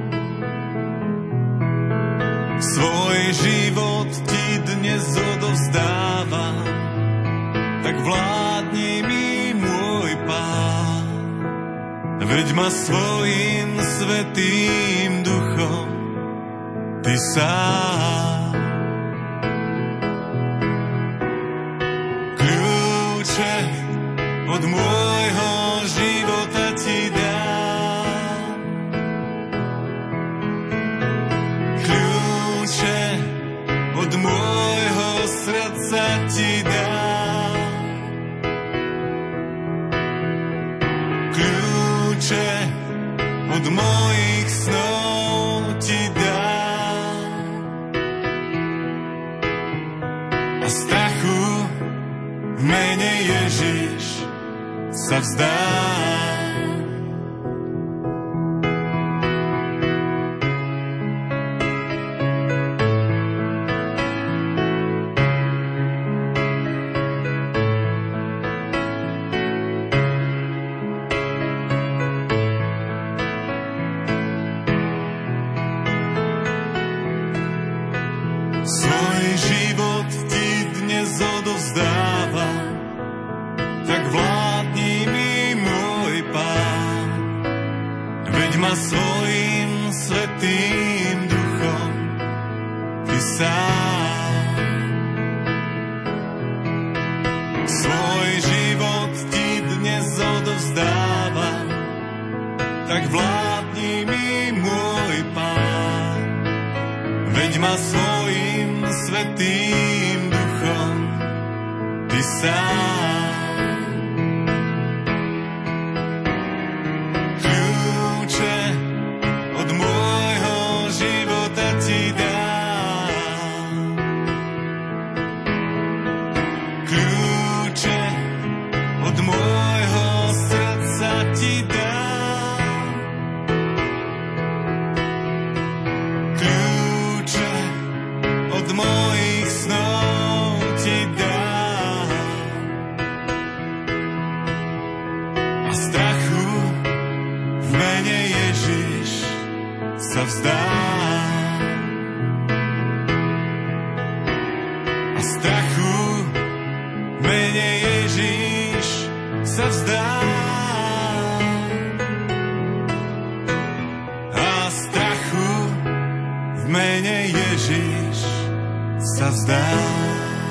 Speaker 15: Svoj život ti dnes odovzdávam, tak vládni mi môj Pán. Veď ma svojím svätým duchom ty sám. Kľúče od môjho života ti dám. Kľúče od môjho srdca ti dám. Od mojich snov ti dám a strachu v mene Ježiš sa vzdám. Svoj život ti dnes odovzdávam, tak vládni mi, môj Pán. Veď ma svojím svätým duchom ty sám. Svoj život ti dnes odovzdávam, tak vládni mi, môj Pán. Veď ma svojím svätým duchom ty sám. Kľúče od môjho života ti dám. Kľúče od môjho srdca ti dám. Kľúče od mojich snov ti dám. A strachu v mene Ježiš sa vzdám. A strachu v mene Ježiš sa vzdám. A strachu v mene Ježiš sa vzdám.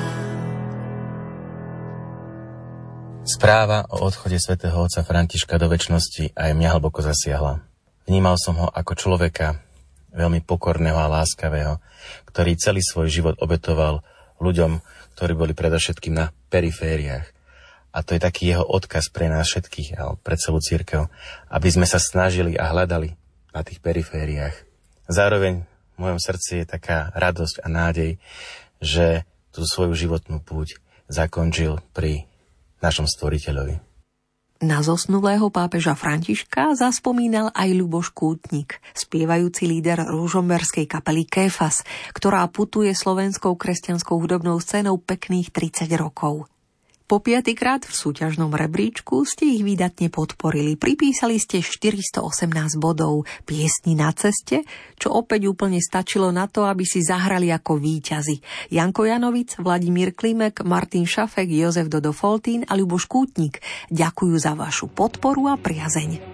Speaker 1: Správa o odchode svätého otca Františka do večnosti aj mňa hlboko zasiahla. Vnímal som ho ako človeka veľmi pokorného a láskavého, ktorý celý svoj život obetoval ľuďom, ktorí boli predovšetkým na perifériách. A to je taký jeho odkaz pre nás všetkých a pre celú cirkev, aby sme sa snažili a hľadali na tých perifériách. Zároveň v mojom srdci je taká radosť a nádej, že tú svoju životnú púť zakončil pri našom Stvoriteľovi.
Speaker 2: Na zosnulého pápeža Františka zaspomínal aj Ľuboš Kútnik, spievajúci líder ružomberskej kapely Kéfas, ktorá putuje slovenskou kresťanskou hudobnou scénou pekných 30 rokov. Po 5-krát v súťažnom rebríčku ste ich výdatne podporili. Pripísali ste 418 bodov piesni Na ceste, čo opäť úplne stačilo na to, aby si zahrali ako víťazi. Janko Janovic, Vladimír Klimek, Martin Šafek, Jozef Dodo Foltín a Ľuboš Kútnik ďakujú za vašu podporu a priazeň.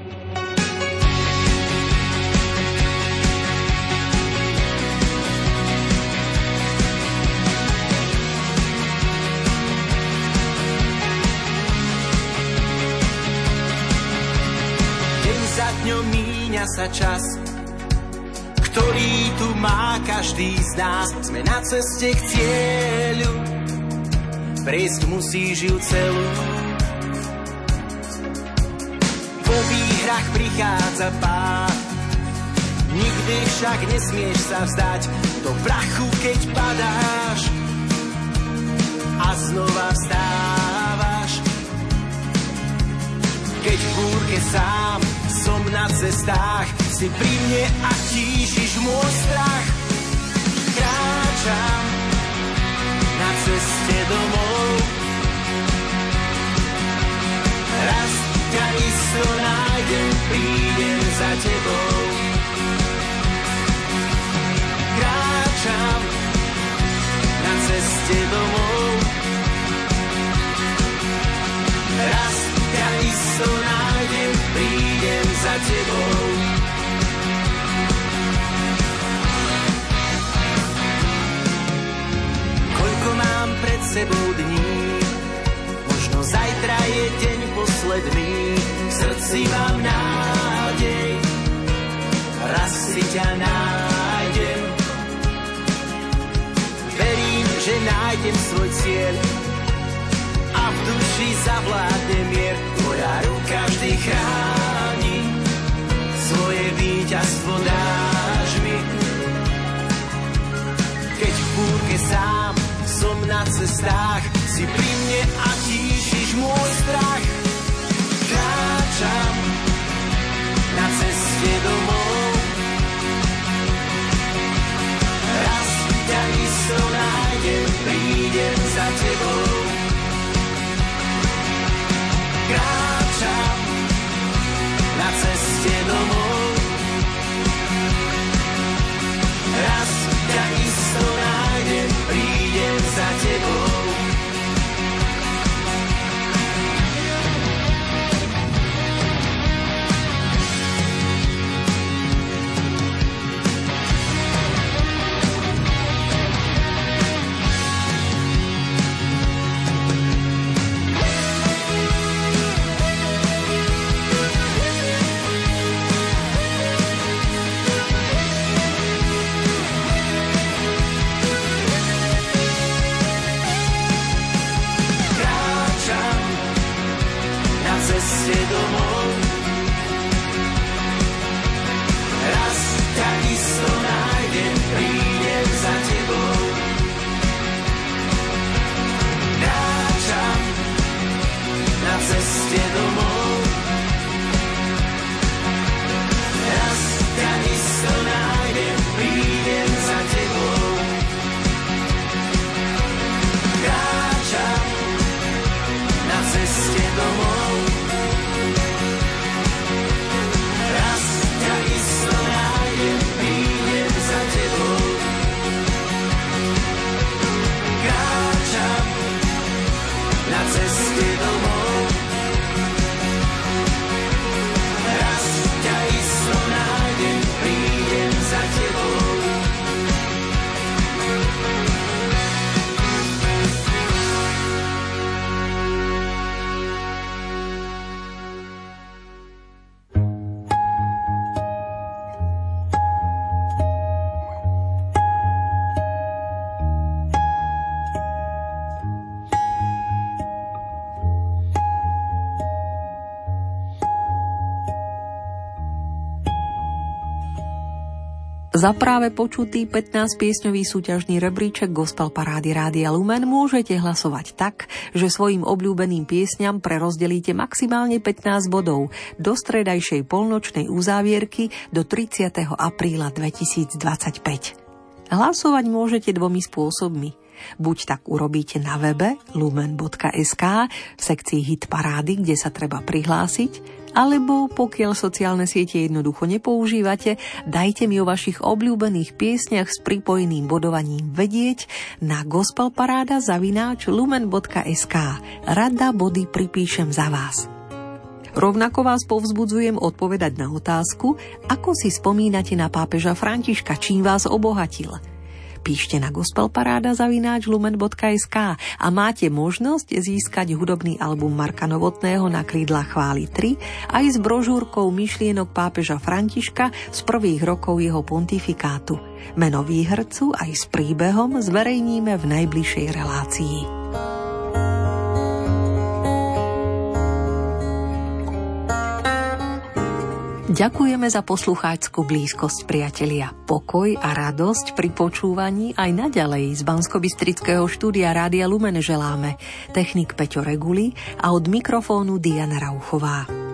Speaker 13: Za dňom míňa sa čas, ktorý tu má každý z nás. Sme na ceste k cieľu, prejsť musíš ju celú. Po výhrách prichádza pád, nikdy však nesmieš sa vzdať. Do prachu, keď padáš a znova vstávaš. Keď v búrke sám som na cestách, si pri mne a tíšiš môj strach. Kráčam na ceste domov, raz ťa isto nájdem, prídem za tebou. Kráčam na ceste domov, raz ťa isto nájdem, prídem za tebou. Koľko mám pred sebou dní, možno zajtra je deň posledný. V srdci mám nádej, raz si ťa nájdem. Verím, že nájdem svoj cieľ a v duši zavládne mier. Tvoja ruka vždy chráni, svoje víťazstvo dáš mi. Keď v búrke sám som na cestách, si pri mne a tíšiš môj strach. Kráčam na ceste domov, raz ťa isto nájdem, prídem za tebou. Kráčam na ceste domov, raz ťa isto nájdem.
Speaker 2: Za práve počutý 15-piesňový súťažný rebríček Gospel Parády Rádia Lumen môžete hlasovať tak, že svojim obľúbeným piesňam prerozdelíte maximálne 15 bodov do stredajšej polnočnej uzávierky do 30. apríla 2025. Hlasovať môžete dvomi spôsobmi. Buď tak urobíte na webe lumen.sk v sekcii Hit Parády, kde sa treba prihlásiť, alebo pokiaľ sociálne siete jednoducho nepoužívate, dajte mi o vašich obľúbených piesniach s pripojeným bodovaním vedieť na gospelparáda@lumen.sk. Rada body pripíšem za vás. Rovnako vás povzbudzujem odpovedať na otázku, ako si spomínate na pápeža Františka, čím vás obohatil. Píšte na gospelparáda@lumen.sk a máte možnosť získať hudobný album Marka Novotného Na krídlach chvály 3 aj s brožúrkou myšlienok pápeža Františka z prvých rokov jeho pontifikátu. Meno výhercu aj s príbehom zverejníme v najbližšej relácii. Ďakujeme za poslucháčskú blízkosť, priatelia. Pokoj a radosť pri počúvaní aj naďalej z Banskobystrického štúdia Rádia Lumen želáme technik Peťo Reguli a od mikrofónu Diana Rauchová.